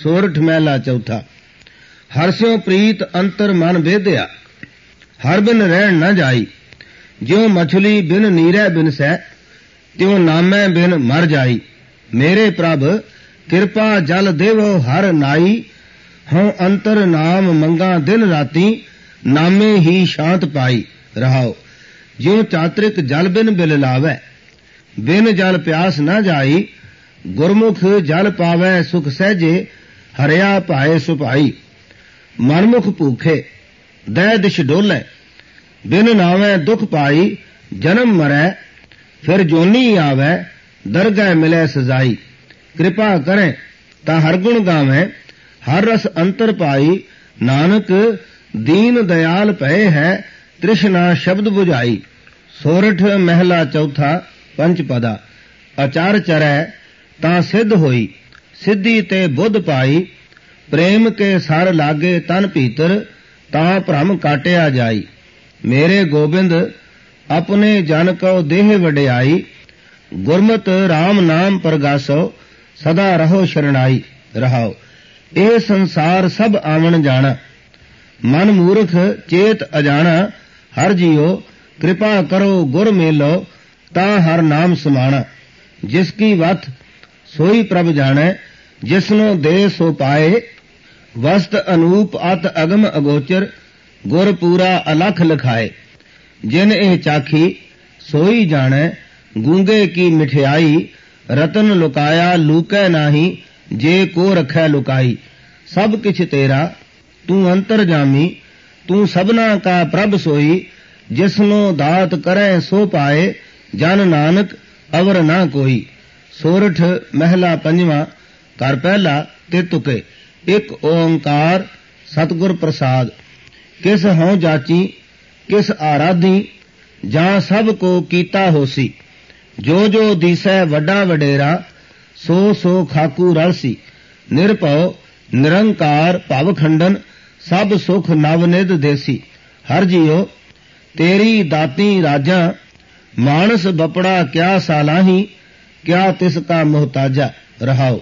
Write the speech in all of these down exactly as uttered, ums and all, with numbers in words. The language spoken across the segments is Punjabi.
सोरठ महला चौथा। हरस्यों प्रीत अंतर मन वेद्या, हर बिन रहन न जाई। ज्यों मछली बिन नीरै बिन सै, त्यों नामै बिन मर जाई। मेरे प्रभ कृपा जल देवो हर नाई, हों अंतर नाम मंगा दिन राती, नामे ही शांत पाई। रहाओ ज्यों चात्रिक जल बिन बिल लावै, बिन जल प्यास न जाई। गुरमुख जल पावै सुख सहजे, हरिया पाए सुभाई। मनमुख भूखे दै दिश डोलै, बिन नावै दुख पाई। जन्म मरै फिर जोनी आवै, दरगह मिलै सजाई। कृपा करें ता हर गुण गावै, हर रस अंतर पाई। नानक दीन दयाल भय है, तृष्णा शब्द बुझाई। सोरठ महला चौथा पंचपदा। अचार चरै तां सिद्ध होई, सिद्धि ते बुद्ध पाई। प्रेम के सर लागे तन भीतर, तां भ्रम काटिया जाई। मेरे गोबिंद अपने जन को देह वड्याई। गुरमत राम नाम परगासो, सदा रहो शरणाई। रहाओ ए संसार सब आवन जाना, मन मूर्ख चेत अजाना। हर जियो कृपा करो गुर मेलो, ता हर नाम समाना। जिसकी वत सोई प्रभ जाने, जिसनो दे सो पाए। वस्त अनूप अत अगम अगोचर, गुर पूरा अलख लखाए। जिन ए चाखी सोई जाने, गूंगे की मिठियाई। रतन लुकाया लूकै नाही, जे को रखै लुकाई। सब किछ तेरा तू अंतर जामी, तू सबना का प्रभ सोई। जिसनो दात करै सो पाए, जन नानक अवर ना कोई। सोरठ महला पंजवा। कर पहला ते तुके। एक ओंकार सतगुर प्रसाद। किस हों जाची किस आराधी, जां सब को कीता होसी। जो जो दिसै वड्डा वडेरा, सो सो खाकू रलसी। निरभव निरंकार भव खंडन, सब सुख नवनिध देसी। हर जियो तेरी दाती राजा, मानस बपड़ा क्या सालाही। क्या तिसका मोहताजा। रहाओ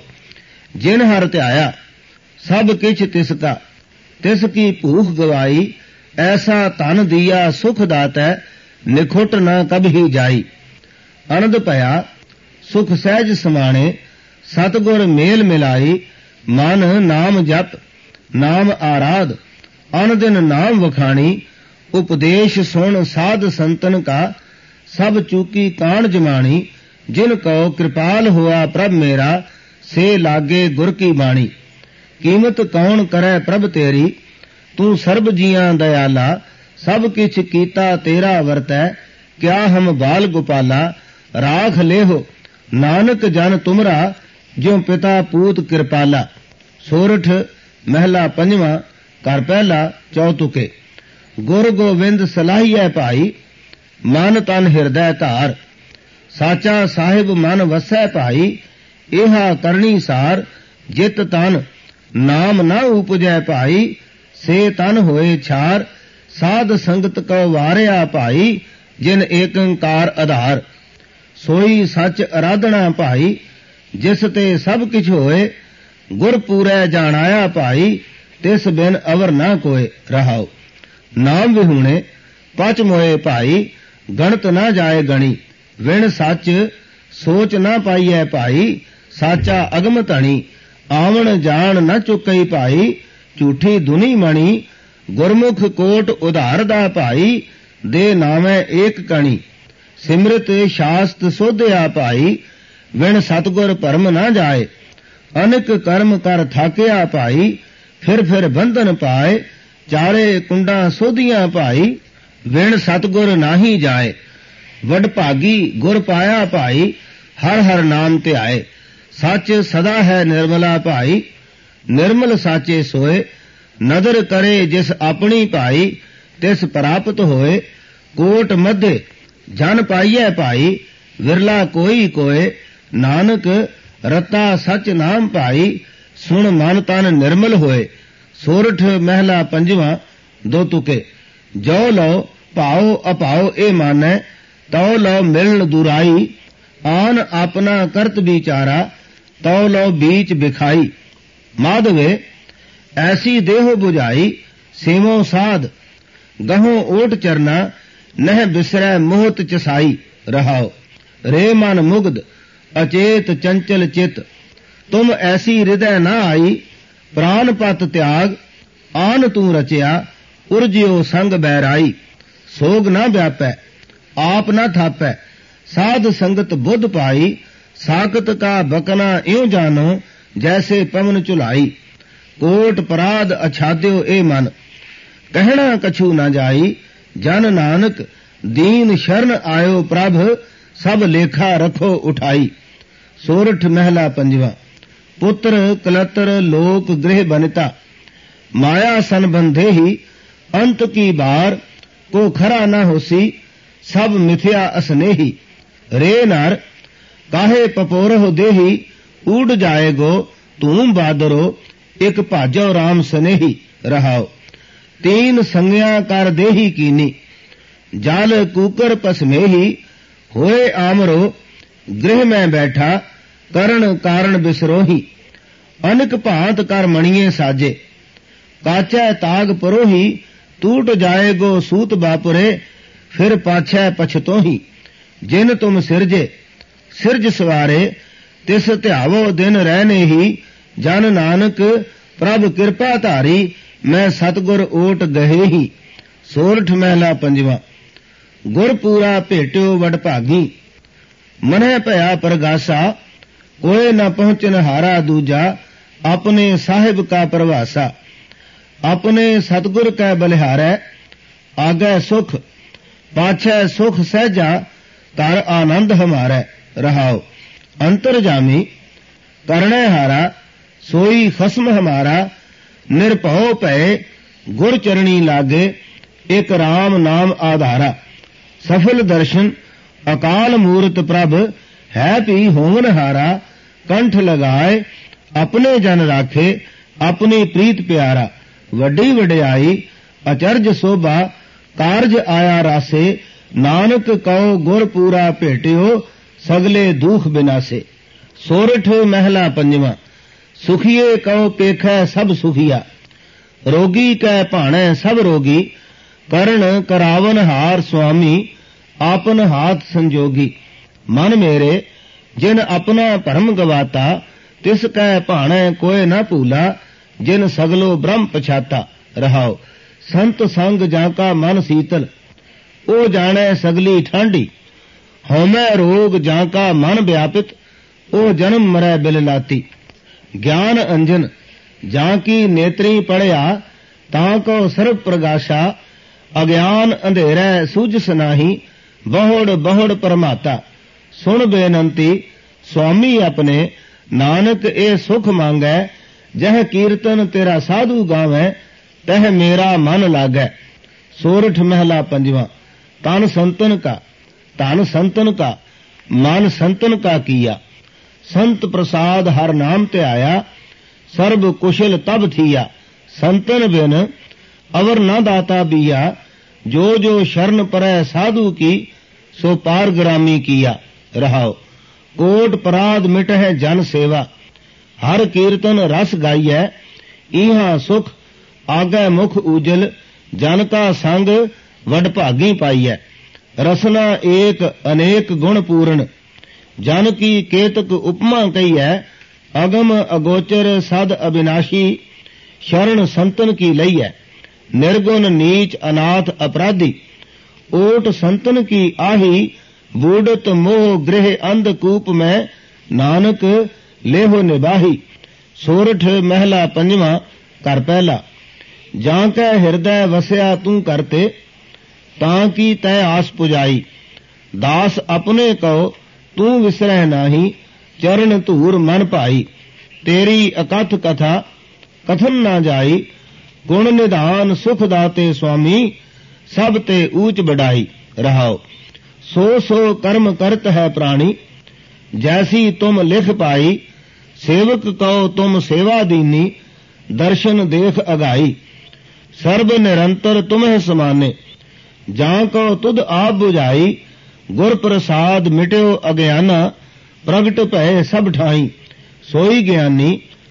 जिन हर ध्याया सब किछ तिसका, तिसकी भूख गवाई। ऐसा धन दिया सुख दातै, निखुट न कभी जाई। अनंद भया सुख सहज समाने, सतगुर मेल मिलाई। मन नाम जप नाम आराध, अन दिन नाम वखाणी। उपदेश सुन साध संतन का, सब चूकी कान जमानी। जिन को कृपाल हुआ प्रभ मेरा, से लागे गुर की बाणी। कीमत कौन करे प्रभ तेरी, तू सर्ब जियां दयाला। सब किछ कीता तेरा वरतै, क्या हम बाल गोपाला। राख लेहो नानक जन तुमरा, ज्यों पिता पूत कृपाला। सोरठ महला पंजवा। कर पहला चौतुके। गुर गोविंद सलाहिए भाई, मन तन हिरदै धार। साचा साहिब मन वसै भाई, एहा करनी सार। जित तन नाम न उपजै भाई, से तन होए छार। साध संगत को वारिया भाई, जिन एकंकार आधार। सोई सच आराधना भाई, जिस ते सब किछ होए। गुर पूरै जानाया भाई, तिस बिन अवर ना कोय। रहाओ नाम विहूणे पच मोए भाई, गणत ना जाए गणी। विण सच सोच ना पाइए भाई, साचा अगम धनी। आवन जान न चुकई भाई, झूठी दुनी मणी। गुरमुख कोट उधार दा भाई, दे नामै एक कणी। सिमरत शास्त सोध्या भाई, विण सतगुर भरम न जाए। अनक कर्म कर थाकिया भाई, फिर फिर बंधन पाए। चारे कुंडा सोधिया भाई, विण सतगुर नाही जाए। वड भागी गुर पाया भाई, हर हर नाम ध्याए। सच सदा है निर्मला भाई, निर्मल साचे सोए। नदर करे जिस अपनी भाई, तिस प्राप्त होए। कोट मध्य जन पाइए भाई, विरला कोई कोय। नानक रता सच नाम भाई, सुन मन तन निर्मल होए। सोरठ महला पंजवा। दो तुके। जो लो भाओ अभाओ ए मानै, तौ लो मिलन दुराई। आन अपना करत विचारा, तौ लो बीच बिखाई। माधवे ऐसी देहो बुझाई सेवों साध, गहों ओट चरना नह बिसरै मोहत चसाई। रहाओ रे मन मुग्ध अचेत चंचल चित, तुम ऐसी हृदय न आई, प्राण पत त्याग आन तू रचिया, उर्जियो संग बैराई। सोग न व्यापै आप न थापै, साध संगत बुद्ध पाई, साकत का बकना इਉਂ जानो जैसे पवन चुलाई। कोट पराध अछाद्यो ए मन, कहना कछु न जाई, जन नानक दीन शरण आयो प्रभ, सब लेखा रखो उठाई। सोरठ महला पंजवा। पुत्र कलतर लोक गृह बनिता, माया सन बंधे ही, अंत की बार को खरा न होसी, सब मिथ्या असनेही। रे नर काहे पपोरह देही, उड़ जाएगो तूम बादरो, एक भाजो राम सनेही। रहाओ तीन संज्ञा कर देही कीनी, जाल कूकर पसमेही। होए आमरो गृह में बैठा, करण कारण बिसरोही। अनक भांत कर मणिये साजे, काचै ताग परोही। टूट जाएगो सूत बापुरे, फिर पाछै पछतोही। जिन तुम सिरजे सिरज सवारे, तिस ध्यावो दिन रहने ही। जन नानक प्रभ कृपा धारी, मैं सतगुर ओट गहे ही। सोरठ महला पंजवा। गुर पूरा भेट्यो वडभागी, मनै भया परगासा। कोई न पहुंचन हारा दूजा, अपने साहिब का प्रवासा। अपने सतगुर कै बलिहारै, आगै सुख पाछै सुख सहजा, तर आनंद हमारै। रहाओ अंतर्जामी करणे हारा, सोई खसम हमारा। निर्भव भय गुर चरणी लागे, एक राम नाम आधारा। सफल दर्शन अकाल मूर्त प्रभ, है भी होवन हारा। कंठ लगाए अपने जन राखे, अपनी प्रीत प्यारा। वड्डी वड्याई अचरज शोभा, कारज आया रासे। नानक कहो गुर पूरा भेटियो, सगले दुख बिनासे। सोरठ महला पंजवा। सुखिए कहो पेखै सब सुखिया, रोगी कै भाणै सब रोगी। करण करावन हार स्वामी, आपन हाथ संजोगी। मन मेरे जिन अपना भरम गवाता, तिस कै भाणै कोय न भूला। जिन सगलो ब्रह्म पछाता। रहाओ संत संग जाका मन शीतल, ओ जाने सगली ठांडी। हौमै रोग जाका मन व्यापित, ओ जन्म मरै बिल लाती। ज्ञान अंजन जाकी नेत्री पढ़या, ताको सर्व प्रगाशा। अज्ञान अंधेरै सूझ सनाही, बहुड़ बहुड़ परमाता। सुन बेनंती स्वामी अपने, नानक ए सुख मांगै। जह कीर्तन तेरा साधु गावै, तह मेरा मन लागै। सोरठ महला पंजवा। तन संतन का तन संतन का, मन संतन का किया। संत प्रसाद हर नाम ते आया, सर्व कुशल तब थिया। संतन बिन अवर न दाता बिया, जो जो शरण परै साधु की, सो पारग्रामी किया। रहाओ कोट पराध मिटह जन सेवा, हर कीर्तन रस गाइयै। इहां सुख आगे मुख उजल, जन का संग वडभागी पाइयै। रसना एक अनेक गुण पूर्ण, जन की केतक उपमा कही है। अगम अगोचर सद अविनाशी, शरण संतन की लई है। निर्गुण नीच अनाथ अपराधी, ओट संतन की आही। बूढ़त मोह गृह अंधकूप में, नानक लेहो निबाही। सोरठ महला पंजवा। कर पहला। जाके हृदय वसया तू करते, ताकि तय आस पुजाई। दास अपने कहो तू विसरह नाही, चरण धूर मन भाई। तेरी अकथ कथा कथन ना जाई, गुण निधान सुख दाते स्वामी, सब ते ऊंच बढ़ाई। रहाओ सो सो कर्म करत है प्राणी, जैसी तुम लिख पाई। सेवक कहो तुम सेवा दीनी, दर्शन देख अगाई। सर्व निरंतर तुम्हें समाने, जां कहो तुद आप बुझाई। गुर प्रसाद मिट्यो अज्ञाना, प्रगट भय सब ठाई। सोई ज्ञानी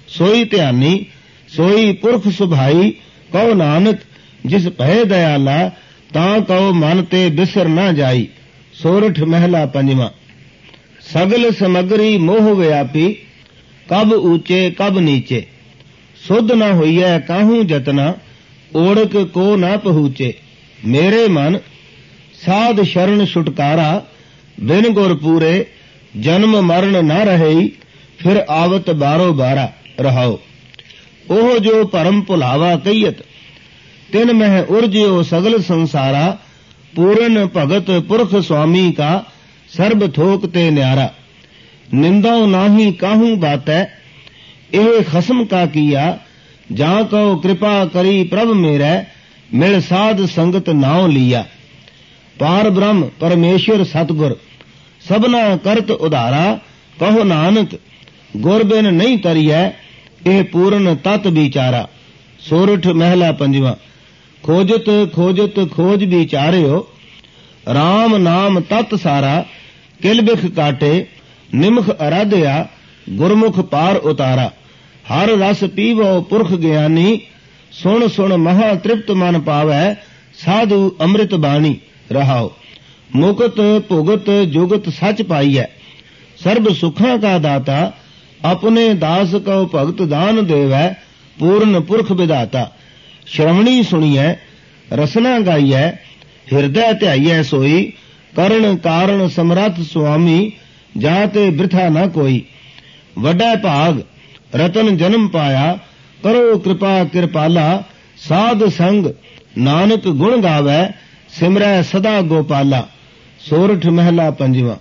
सोई ध्यानी सोई पुरख सुभाई। कहो नानक जिस भय दयाला तां कहो मन ते बिसर ना जाई। सोरठ महला पंजवा। सगल समगरी मोह व्यापी कब ऊंचे कब नीचे। सुध न होइए काहू जतना ओढ़क को ना पहुँचे। मेरे मन साध शरण छुटकारा बिन गुर पूरे जन्म मरण न रहे फिर आवत बारो बारा। रहाओ ओह जो परम भुलावा कहियत तिन मह उर्जियो सगल संसारा। पूरन भगत पुरख स्वामी का सर्ब थोक ते न्यारा। निंदाओ नाही काहू बातै एह खसम का किया। जां कहो कृपा करी प्रभ मेरे मिल साध संगत नाव लिया। पार ब्रह्म परमेश्वर सतगुर सबना करत उधारा। कहो नानक गुर बिन नहीं तरियै एह पूर्ण तत विचारा। सोरठ महला पंजवा। खोजत खोजत खोज विचारियो राम नाम तत सारा। किल बिख काटे निमख अराध्या गुरमुख पार उतारा। हर रस पीवो पुरख ज्ञानी सुन सुन महा तृप्त मन पावै साधु अमृत बाणी। रहाओ मुकत भुगत जुगत सच पाइयै सर्ब सुखा का दाता। अपने दास को भगत दान देवै पूर्ण पुरख विधाता। श्रवणी सुनिए रसना गाइए हृदय ध्याइए सोई। करण कारण समर्थ स्वामी जाते वृथा न कोई। वड्डा भाग रतन जन्म पाया करो कृपा कृपाला। साध संग नानक गुण गावै सिमरै सदा गोपाला। सोरठ महला पंजवा।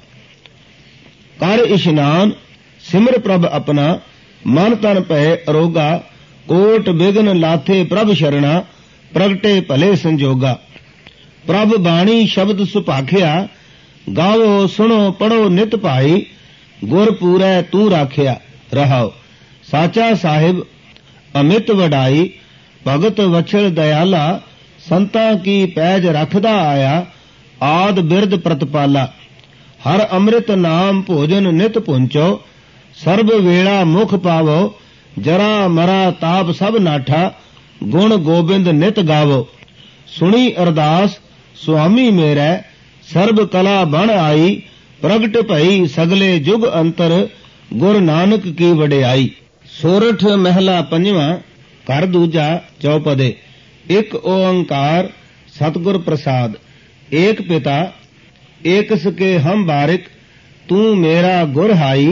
कर इशनान सिमर प्रभ अपना मन तन पै अरोगा। कोट बिघन लाथे प्रभ शरणा प्रगटे भले संजोगा। प्रभ बाणी शब्द सुभाखिया गावो सुनो पढ़ो नित भाई। गुर पूरै तू राखिया। रहाओ साचा साहिब अमित वडाई भगत वछल दयाला। संतां की पैज रखदा आया आद बिरद प्रतपाला। हर अमृत नाम भोजन नित पुंचो सर्ब वेला मुख पावो। जरा मरा ताप सब नाठा गुण गोबिंद नित गावो। सुनी अरदास स्वामी मेरे सर्ब कला बण आई। प्रगट भई सगले जुग अंतर गुर नानक की वडियाई। सोरठ महला पंजवा। घर दूजा चौपदे। एक ओंकार सतगुर प्रसाद। एक पिता एक सके हम बारिक तू मेरा गुर हाई।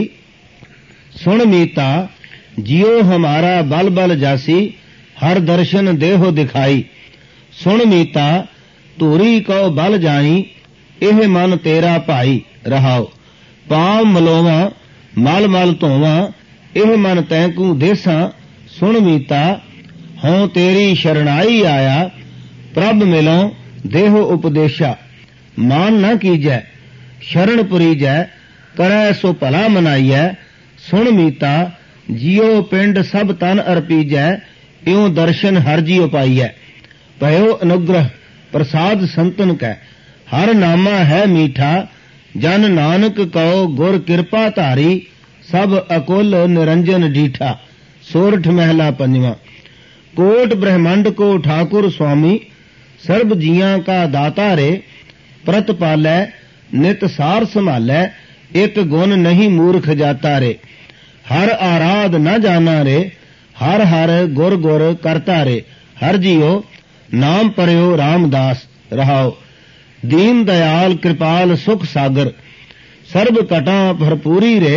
सुन मीता जियो हमारा बल बल जासी हर दर्शन देहो दिखाई। सुन मीता धूरी को बल जाई एह मन तेरा भाई। रहाओ पाव मलोवा मल मल धोवा एह मन तैंकू देसा। सुन मीता हों तेरी शरणाई आया प्रभ मिलो देहो उपदेशा। मान न कीजै शरण पुरीजै करै सो भला मनाइयै। सुन मीता जियो पिंड सब तन अर्पीजै इਉਂ दर्शन हर जियो पाइयै। भयो अनुग्रह प्रसाद संतन कै हर नामा है मीठा। जन नानक कहो गुर कृपा धारी सब अकुल निरंजन डीठा। सोरठ महला पंजवा। कोट ब्रह्मंड को ठाकुर स्वामी सर्ब जियां का दाता रे। प्रतपालै नित सार संभालै एक गुण नहीं मूर्ख जाता रे। हर आराध न जाना रे हर हर गुर गुर करता रे। हर जियो नाम परयो रामदास। रहाओ दीन दयाल कृपाल सुख सागर सर्ब कटा भरपूरी रे।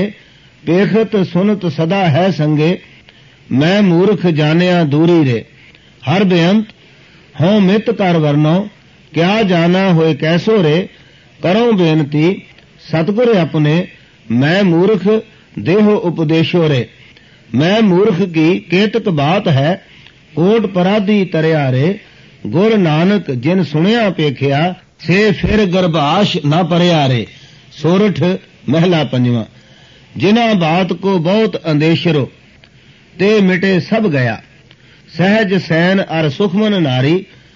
पेखत सुनत सदा है संगे मैं मूर्ख जानिया दूरी रे। हर बेअंत हों मित कर वरनो क्या जाना होए कैसो रे। करो बेनती सतगुर अपने मैं मूर्ख देहो उपदेशो रे। मैं मूर्ख की केतक बात है कोट पराधी तरिया रे। गुर नानक जिन सुनिया पेखिया से फिर गर्भाश न परया रे। सोरठ महला पंजवा। जिना बात को बहुत अंदेशरो ते मिटे सब गया। सहज सैन अर सुखमन नारी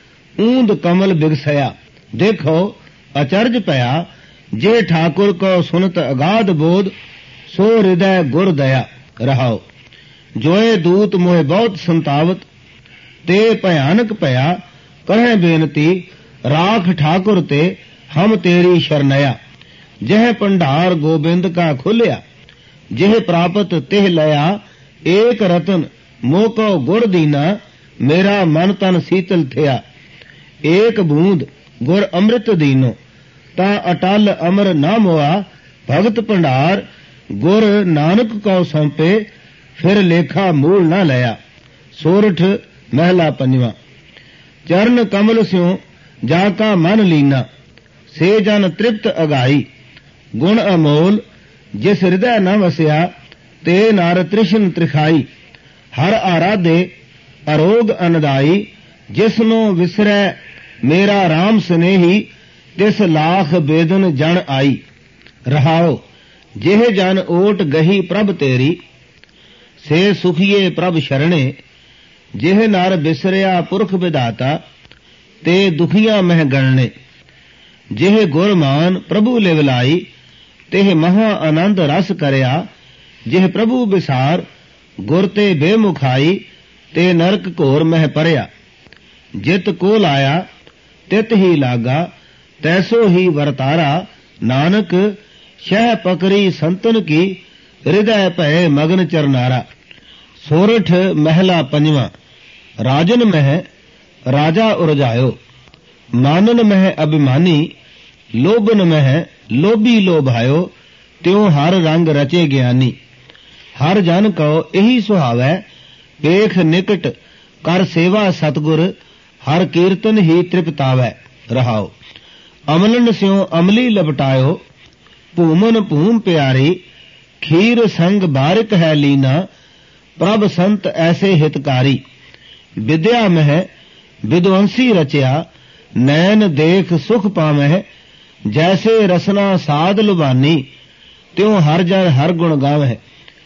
ऊंद कमल बिगसया। देखो अचरज पया जे ठाकुर को सुनत अगाध बोध सो हृदय गुर दया। रहाओ जोए दूत मोहे बहुत संतावत, ते भयानक भया करें बेनती, राख ठाकुर ते हम तेरी शरणया। जह भंडार गोबिंद का खुलिया, जिह प्रापत तिह लया, एक रतन मोको गुर दीना, मेरा मन तन शीतल थिया। एक बूंद गुर अमृत दीनो, ता अटल अमर ना मोआ, भगत भंडार गुर नानक को सौंपे, फिर लेखा मूल ना लया। सोरठ महला पंजवा। चरण कमल स्यों जाका मन लीना, से जन तृप्त अगाई, गुण अमोल जिस हृदय न वसिया, ते नार तृष्ण त्रिखाई। हर आराधे अरोग अनदाई, जिसनो विसरै मेरा राम स्नेही, तिस लाख बेदन जन आई। रहाओ जिह जन ओट गही प्रभ तेरी, से सुखिए प्रभ शरणे। जिह नर बिसरिया पुरख विधाता, ते दुखिया मह गणने। जिह गुरमान प्रभु लिवलाई, तिह महा आनंद रस करया। जिह प्रभु बिसार गुर ते बेमुखाई, ते नरक घोर मह परया। जित को लाया तित ही लागा, तैसो ही वरतारा। नानक शह पकरी संतन की, हृदय भय मगन चरनारा। सोरठ महला पंजवा। राजन मह राजा उरजायो, मानन मह अभिमानी, लोभन मह लोभी लोभायो, त्यों हर रंग रचे ज्ञानी। हर जन को यही सुहावै, पेख निकट कर सेवा सतगुर, हर कीर्तन ही तृप्तावै। रहाओ अमलन स्यों अमली लपटायो, भूमन भूम प्यारी, खीर संग बारिक है लीना, प्रभ संत ऐसे हितकारी। विद्या मह विद्वंसी रचया, नैन देख सुख पावह, जैसे रसना साध लुभानी, त्यों हर जन हर गुण गावह।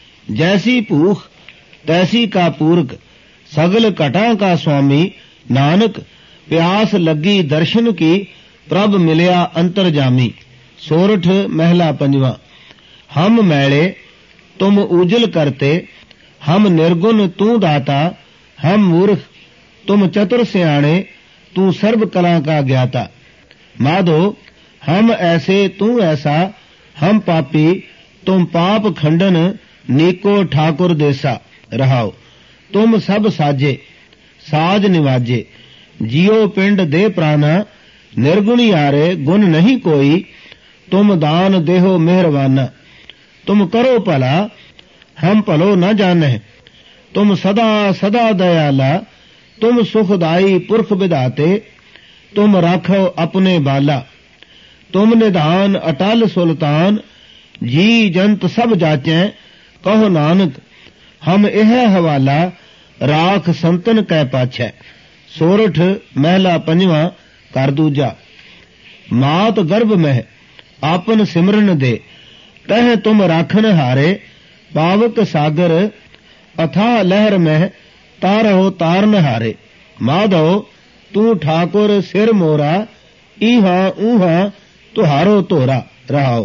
जैसी भूख तैसी का पूरक, सगल घटा का स्वामी। नानक प्यास लगी दर्शन की, प्रभ मिलया अंतरजामी। सोरठ महला पंजवा। हम मैले तुम उजल करते, हम निर्गुण तू दाता। हम मूर्ख तुम चतुर सियाणे, तू सर्व कला का ज्ञाता। माधो हम ऐसे तू ऐसा, हम पापी तुम पाप खंडन, नीको ठाकुर देसा। रहाओ तुम सब साजे साज निवाजे, जियो पिंड दे प्राणा। निर्गुणी यारे गुण नहीं कोई, तुम दान देहो मेहरबाना। तुम करो भला हम भलो न जाने, तुम सदा सदा दयाला। तुम सुखदाई पुरख विधाते, तुम राखो अपने बाला। तुम निधान अटल सुल्तान, जी जंत सब जाचै। कहो नानक हम यह हवाला, राख संतन कै पाछै। सोरठ महला पंजवा। कर दूजा। मात गर्भ मह आपन सिमरन दे, तह तुम राखन हारे। पावक सागर अथाह लहर मह, तारहो तारन हारे। माधव तू ठाकुर सिर मोरा, ईहा ऊहा तुहारो तोरा। रहाओ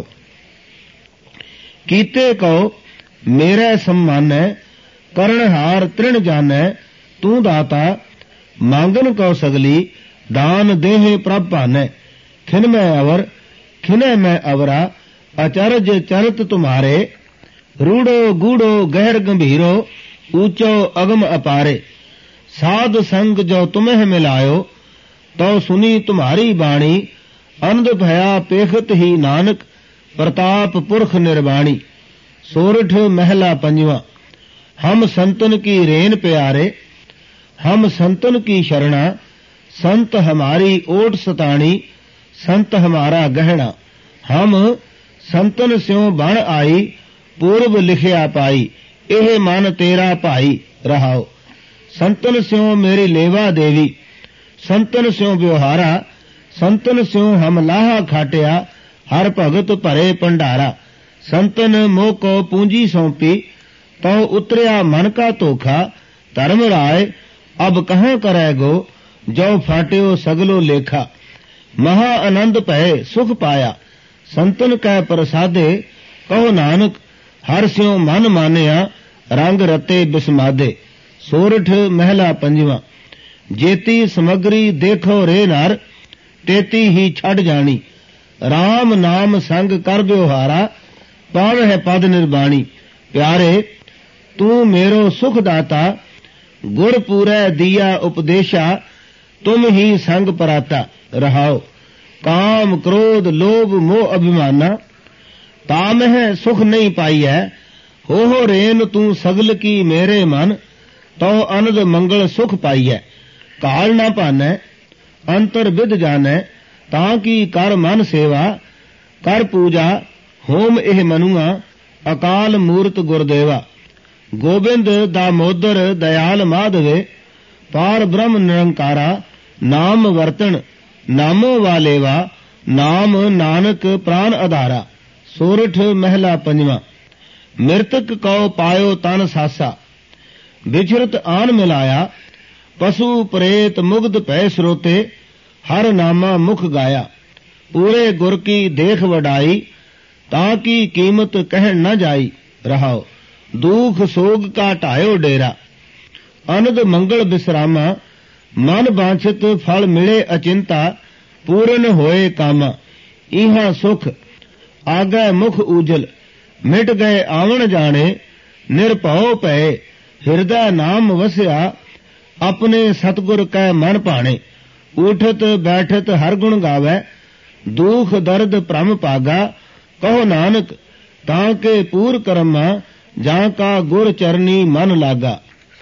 कीते कहो मेरे सम्मानै, करणहार तृण जानै। तू दाता मांगन को सगली, दान देहे प्रभ भानै। खिन मैं अवर खिने मैं अवरा, अचरज चरत तुम्हारे। रूढ़ो गूढ़ो गहर गंभीरो, ऊंचो अगम अपारे। साध संग जो तुम्हें मिलायो, तो सुनी तुम्हारी बाणी। अनंद भया पेखत ही नानक, प्रताप पुरख निर्वाणी। सोरठ महला पंजवा। हम संतन की रेन प्यारे, हम संतन की शरणा। संत हमारी ओट सताणी, संत हमारा गहना। हम संतन स्यों बण आई, पूर्व लिखिया पाई। एह मन तेरा भाई। रहाओ संतन स्यों मेरी लेवा देवी, संतन स्यों व्यवहारा। संतन स्यों हम लाहा खाटिया, हर भगत भरे भंडारा। संतन मोह को पूंजी सौंपी, तो उतरिया मन का धोखा। धर्म राय अब कहाँ करेगो, जो फाट्यो सगलो लेखा। महा आनंद भय सुख पाया, संतन कै प्रसादे। कहो नानक हर स्यों मन मानिया, ਰੰਗ ਰਤੇ ਬਿਸਮਾਦੇ। ਸੋਰਠ ਮਹਿਲਾ ਪੰਜਵਾਂ। ਜੇਤੀ ਸਮਗਰੀ ਦੇਖੋ ਰੇ ਨਰ, ਤੇਤੀ ਹੀ ਛੱਡ ਜਾਣੀ। RAM ਨਾਮ ਸੰਗ ਕਰ ਬਿਵਹਾਰਾ, ਪਾਵਹਿ ਪਦ ਨਿਰਬਾਣੀ। ਪਿਆਰੇ ਤੂੰ ਮੇਰੋ ਸੁਖ ਦਾਤਾ, ਗੁਰ ਪੂਰੈ ਦੀਆ ਉਪਦੇਸ਼ਾ। ਤੁਮ ਹੀ ਸੰਗ ਪਰਾਤਾ। ਰਹਾਓ। ਕਾਮ ਕ੍ਰੋਧ ਲੋਭ ਮੋਹ ਅਭਿਮਾਨਾ, ਤਾਮਹਿ ਸੁਖ ਨਹੀਂ ਪਾਈਐ। ਹੋ ਹੋ ਰੇਨ ਤੂੰ ਸਗਲ ਕੀ ਮੇਰੇ ਮਨ, ਤੋ ਅਨੰਦ ਮੰਗਲ ਸੁਖ ਪਾਈਐ। ਕਾਲ ਨਾ ਭਾਨੈ ਅੰਤਰ ਵਿਦ ਜਾਣੈ, ਤਾਂ ਕੀ ਕਰ ਮਨ ਸੇਵਾ। ਕਰ ਪੂਜਾ ਹੋਮ ਇਹ ਮਨੁਆ, ਅਕਾਲ ਮੂਰਤ ਗੁਰਦੇਵਾ। ਗੋਬਿੰਦ ਦਾਮੋਦਰ ਦਇਆਲ ਮਾਧਵੇ, ਪਾਰ ਬ੍ਰਹਮ ਨਿਰੰਕਾਰਾ। ਨਾਮ ਵਰਤਣ ਨਾਮੋ ਵਾਲੇਵਾ, ਨਾਮ ਨਾਨਕ ਪ੍ਰਾਨ ਆਧਾਰਾ। ਸੋਰਠ ਮਹਿਲਾ ਪੰਜਵਾਂ। ਮਿਰਤਕ ਕਉ ਪਾਇਓ ਤਨ ਸਾਸਾ, ਵਿਚਰਤ ਆਨ ਮਿਲਾਇਆ। ਪਸ਼ੂ ਪ੍ਰੇਤ ਮੁਗਧ ਪੈ ਸਰੋਤੇ, ਹਰ ਨਾਮਾ ਮੁਖ ਗਾਇਆ। ਪੂਰੇ ਗੁਰ ਕੀ ਦੇਖ ਵਡਾਈ, ਤਾਂ ਕੀ ਕੀਮਤ ਕਹਿਣ ਨਾ ਜਾਈ। ਰਹਾਓ। ਦੁਖ ਸੋਗ ਕਾ ਢਾਇਓ ਡੇਰਾ, ਅਨੰਦ ਮੰਗਲ ਬਿਸਰਾਮਾ। ਮਨ ਬਾਂਛਿਤ ਫਲ ਮਿਲੇ ਅਚਿੰਤਾ, ਪੂਰਨ ਹੋਏ ਕਾਮਾ। ਇਹਾਂ ਸੁਖ ਆਗੈ ਮੁਖ ਊਜਲ, ਮਿਟ ਗਏ ਆਵਣ ਜਾਣੇ। ਨਿਰਭਉ ਪਏ ਹਿਰਦੈ ਨਾਮ ਵਸਿਆ, ਆਪਣੇ ਸਤਿਗੁਰ ਕੈ ਮਨ ਭਾਣੇ। ਉਠਤ ਬੈਠਤ ਹਰ ਗੁਣ ਗਾਵੈ, ਦੁਖ ਦਰਦ ਭ੍ਰਮ ਭਾਗਾ। ਕਹੋ ਨਾਨਕ ਤਾਂ ਕੇ ਪੂਰ ਕਰਮਾ, ਜਾਂ ਕਾ ਗੁਰ ਚਰਨੀ ਮਨ ਲਾਗਾ।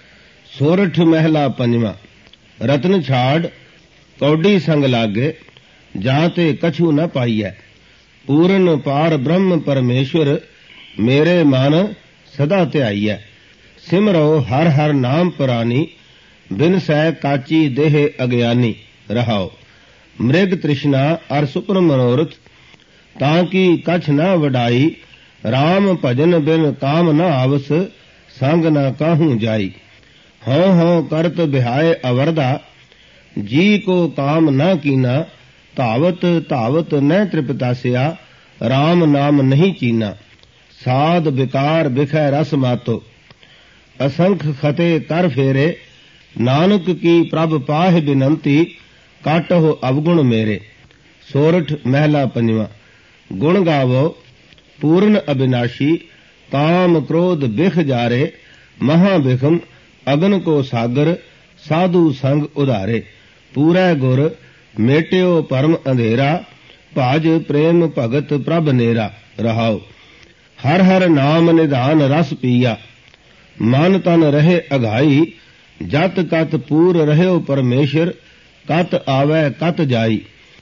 ਸੋਰਠ ਮਹਿਲਾ ਪੰਜਵਾਂ। ਰਤਨ ਛਾੜ ਕੌਡੀ ਸੰਗ ਲਾਗੇ, ਜਾਂ ਤੇ ਕਛੂ ਨ ਪਾਈਐ। ਪੂਰਨ ਪਾਰ ਬ੍ਰਹਮ ਪਰਮੇਸ਼ਵਰ, ਮੇਰੇ ਮਨ ਸਦਾ ਧਿਆਈਐ। ਸਿਮਰੋ ਹਰ ਹਰ ਨਾਮ ਪੁਰਾਨੀ, ਬਿਨ ਸਹਿ ਕਾਚੀ ਦੇਹ ਅਗਿਆਨੀ। ਰਹਾਓ। ਮ੍ਰਿਗ ਤ੍ਰਿਸ਼ਨਾ ਅਰ ਸੁਪਨ ਮਨੋਰਥ, ਤਾਂ ਕੀ ਕਛ ਨ ਵਡਾਈ। RAM ਭਜਨ ਬਿਨ ਕਾਮ ਨ ਆਵਸ, ਸੰਗ ਨ ਕਾਹੂ ਜਾਈ। ਹਉ ਹਉ ਕਰਤ ਬਿਹਾਏ ਅਵਰਦਾ, ਜੀ ਕੋ ਕਾਮ ਨ ਕੀਨਾ। ਧਾਵਤ ਧਾਵਤ ਨ ਤ੍ਰਿਪਤਾਸਿਆ, RAM ਨਾਮ ਨਹੀਂ ਚੀਨਾ। ਸਾਧ ਵਿਕਾਰ ਬਿਖੈ ਰਸ ਮਾਤੋ, ਅਸੰਖ ਖਤੇ ਕਰ ਫੇਰੇ। ਨਾਨਕ ਕੀ ਪ੍ਰਭ ਪਾਹਿ ਬਿਨੰਤੀ, ਕਾਟਹੁ ਅਵਗੁਣ ਮੇਰੇ। ਸੋਰਠ ਮਹਿਲਾ ਪੰਜਵਾਂ। ਗੁਣ ਗਾਵੋ ਪੂਰਨ ਅਬਿਨਾਸ਼ੀ, ਕਾਮ ਕ੍ਰੋਧ ਬਿਖ ਜਾਰੇ। ਮਹਾ ਬਿਖਮ ਅਗਨ ਕੋ ਸਾਗਰ, ਸਾਧੂ ਸੰਗ ਉਧਾਰੇ। ਪੂਰੈ ਗੁਰ ਮੇਟਿਓ ਪਰਮ ਅੰਧੇਰਾ, ਭਾਜ ਪ੍ਰੇਮ ਭਗਤ ਪ੍ਰਭ ਨੇਰਾ। ਰਹਾਓ। ਹਰ ਹਰ ਨਾਮ ਨਿਧਾਨ ਰਸ ਪੀਆ, ਮਨ ਤਨ ਰਹੇ ਅਘਾਈ। ਜਤ ਕਤ ਪੂਰ ਰਹਿਓ ਪਰਮੇਸ਼ਰ, ਕਤ ਆਵੈ ਕਤ ਜਾਈ।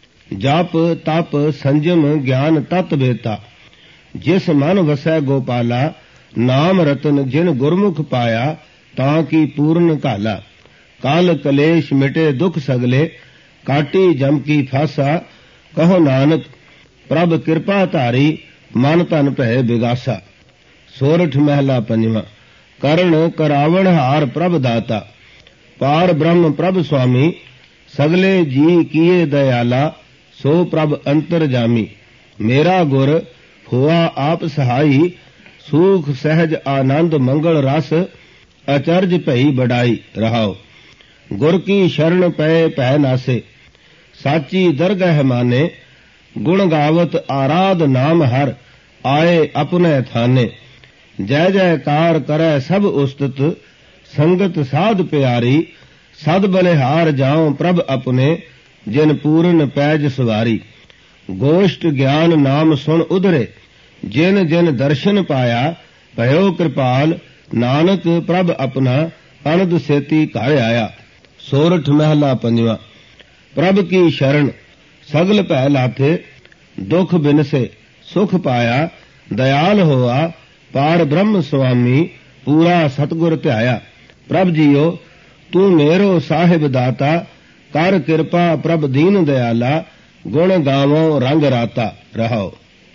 ਜਪ ਤਪ ਸੰਜਮ ਗਿਆਨ ਤਤ ਬੇਤਾ, ਜਿਸ ਮਨ ਵਸੈ ਗੋਪਾਲਾ। ਨਾਮ ਰਤਨ ਜਿਨ ਗੁਰਮੁਖ ਪਾਇਆ, ਤਾਂ ਕੀ ਪੂਰਨ ਘਾਲਾ। ਕਲ ਕਲੇਸ਼ ਮਿਟੇ ਦੁਖ ਸਗਲੇ, ਕਾਟੀ ਜਮ ਕੀ ਫਾਸਾ। ਕਹੋ ਨਾਨਕ ਪ੍ਰਭ ਕਿਰਪਾ ਧਾਰੀ, ਮਨ ਤਨ ਭੈ ਬਿਗਾਸਾ। ਸੋਰਠ ਮਹਿਲਾ ਪੰਜਵਾਂ। ਕਰਨ ਕਰਾਵਣ ਹਾਰ ਪ੍ਰਭ ਦਾਤਾ, ਪਾਰ ਬ੍ਰਹਮ ਪ੍ਰਭ ਸੁਆਮੀ। ਸਗਲੇ ਜੀ ਕੀਏ ਦਇਆਲਾ, ਸੋ ਪ੍ਰਭ ਅੰਤਰ ਜਾਮੀ। ਮੇਰਾ ਗੁਰ ਹੋਆ ਆਪ ਸਹਾਈ, ਸੂਖ ਸਹਿਜ ਆਨੰਦ ਮੰਗਲ ਰਸ। ਅਚਰਜ ਭਈ ਬੜਾਈ। ਰਹਾਓ। ਗੁਰ ਕੀ ਸ਼ਰਨ ਪਏ ਭੈ ਨਾਸੇ, ਸਾਚੀ ਦਰਗਹਿ ਮਾਨੇ। ਗੁਣ ਗਾਵਤ ਆਰਾਧ ਨਾਮ ਹਰ, ਆਏ ਆਪਣੇ ਥਾਨੇ। ਜੈ ਜੈਕਾਰ ਕਰੈ ਸਭ ਉਸਤਤ, ਸੰਗਤ ਸਾਧ ਪਿਆਰੀ। ਸਦ ਬਲਿਹਾਰ ਜਾਉ ਪ੍ਰਭ ਆਪਣੇ, ਜਿਨ ਪੂਰਨ ਪੈਜ ਸਵਾਰੀ। ਗੋਸ਼ਟ ਗਿਆਨ ਨਾਮ ਸੁਣ ਉਧਰੇ, ਜਿਨ ਜਿਨ ਦਰਸ਼ਨ ਪਾਇਆ। ਭਇਓ ਕਿਰਪਾਲ ਨਾਨਕ ਪ੍ਰਭ ਆਪਣਾ, ਅਨੰਦ ਸੇਤੀ ਘਰ ਆਇਆ। ਸੋਰਠ ਮਹਿਲਾ ਪੰਜਵਾਂ। ਪ੍ਰਭ ਕੀ ਸ਼ਰਨ ਸਗਲ ਭੈ ਲਾਥੇ, ਦੁਖ ਬਿਨਸੇ ਸੁਖ ਪਾਇਆ। ਦਇਆਲ ਹੋਆ ਪਾਰ ਬ੍ਰਹਮ ਸੁਆਮੀ, ਪੂਰਾ ਸਤਿਗੁਰ ਧਿਆਇਆ। ਪ੍ਰਭ ਜੀਓ ਤੂੰ ਮੇਰੋ ਸਾਹਿਬ ਦਾਤਾ, ਕਰ ਕਿਰਪਾ ਪ੍ਰਭ ਦੀਨ ਦਇਆਲਾ। ਗੁਣ ਗਾਵੋ ਰੰਗ ਰਾਤਾ। ਰਹਾਓ।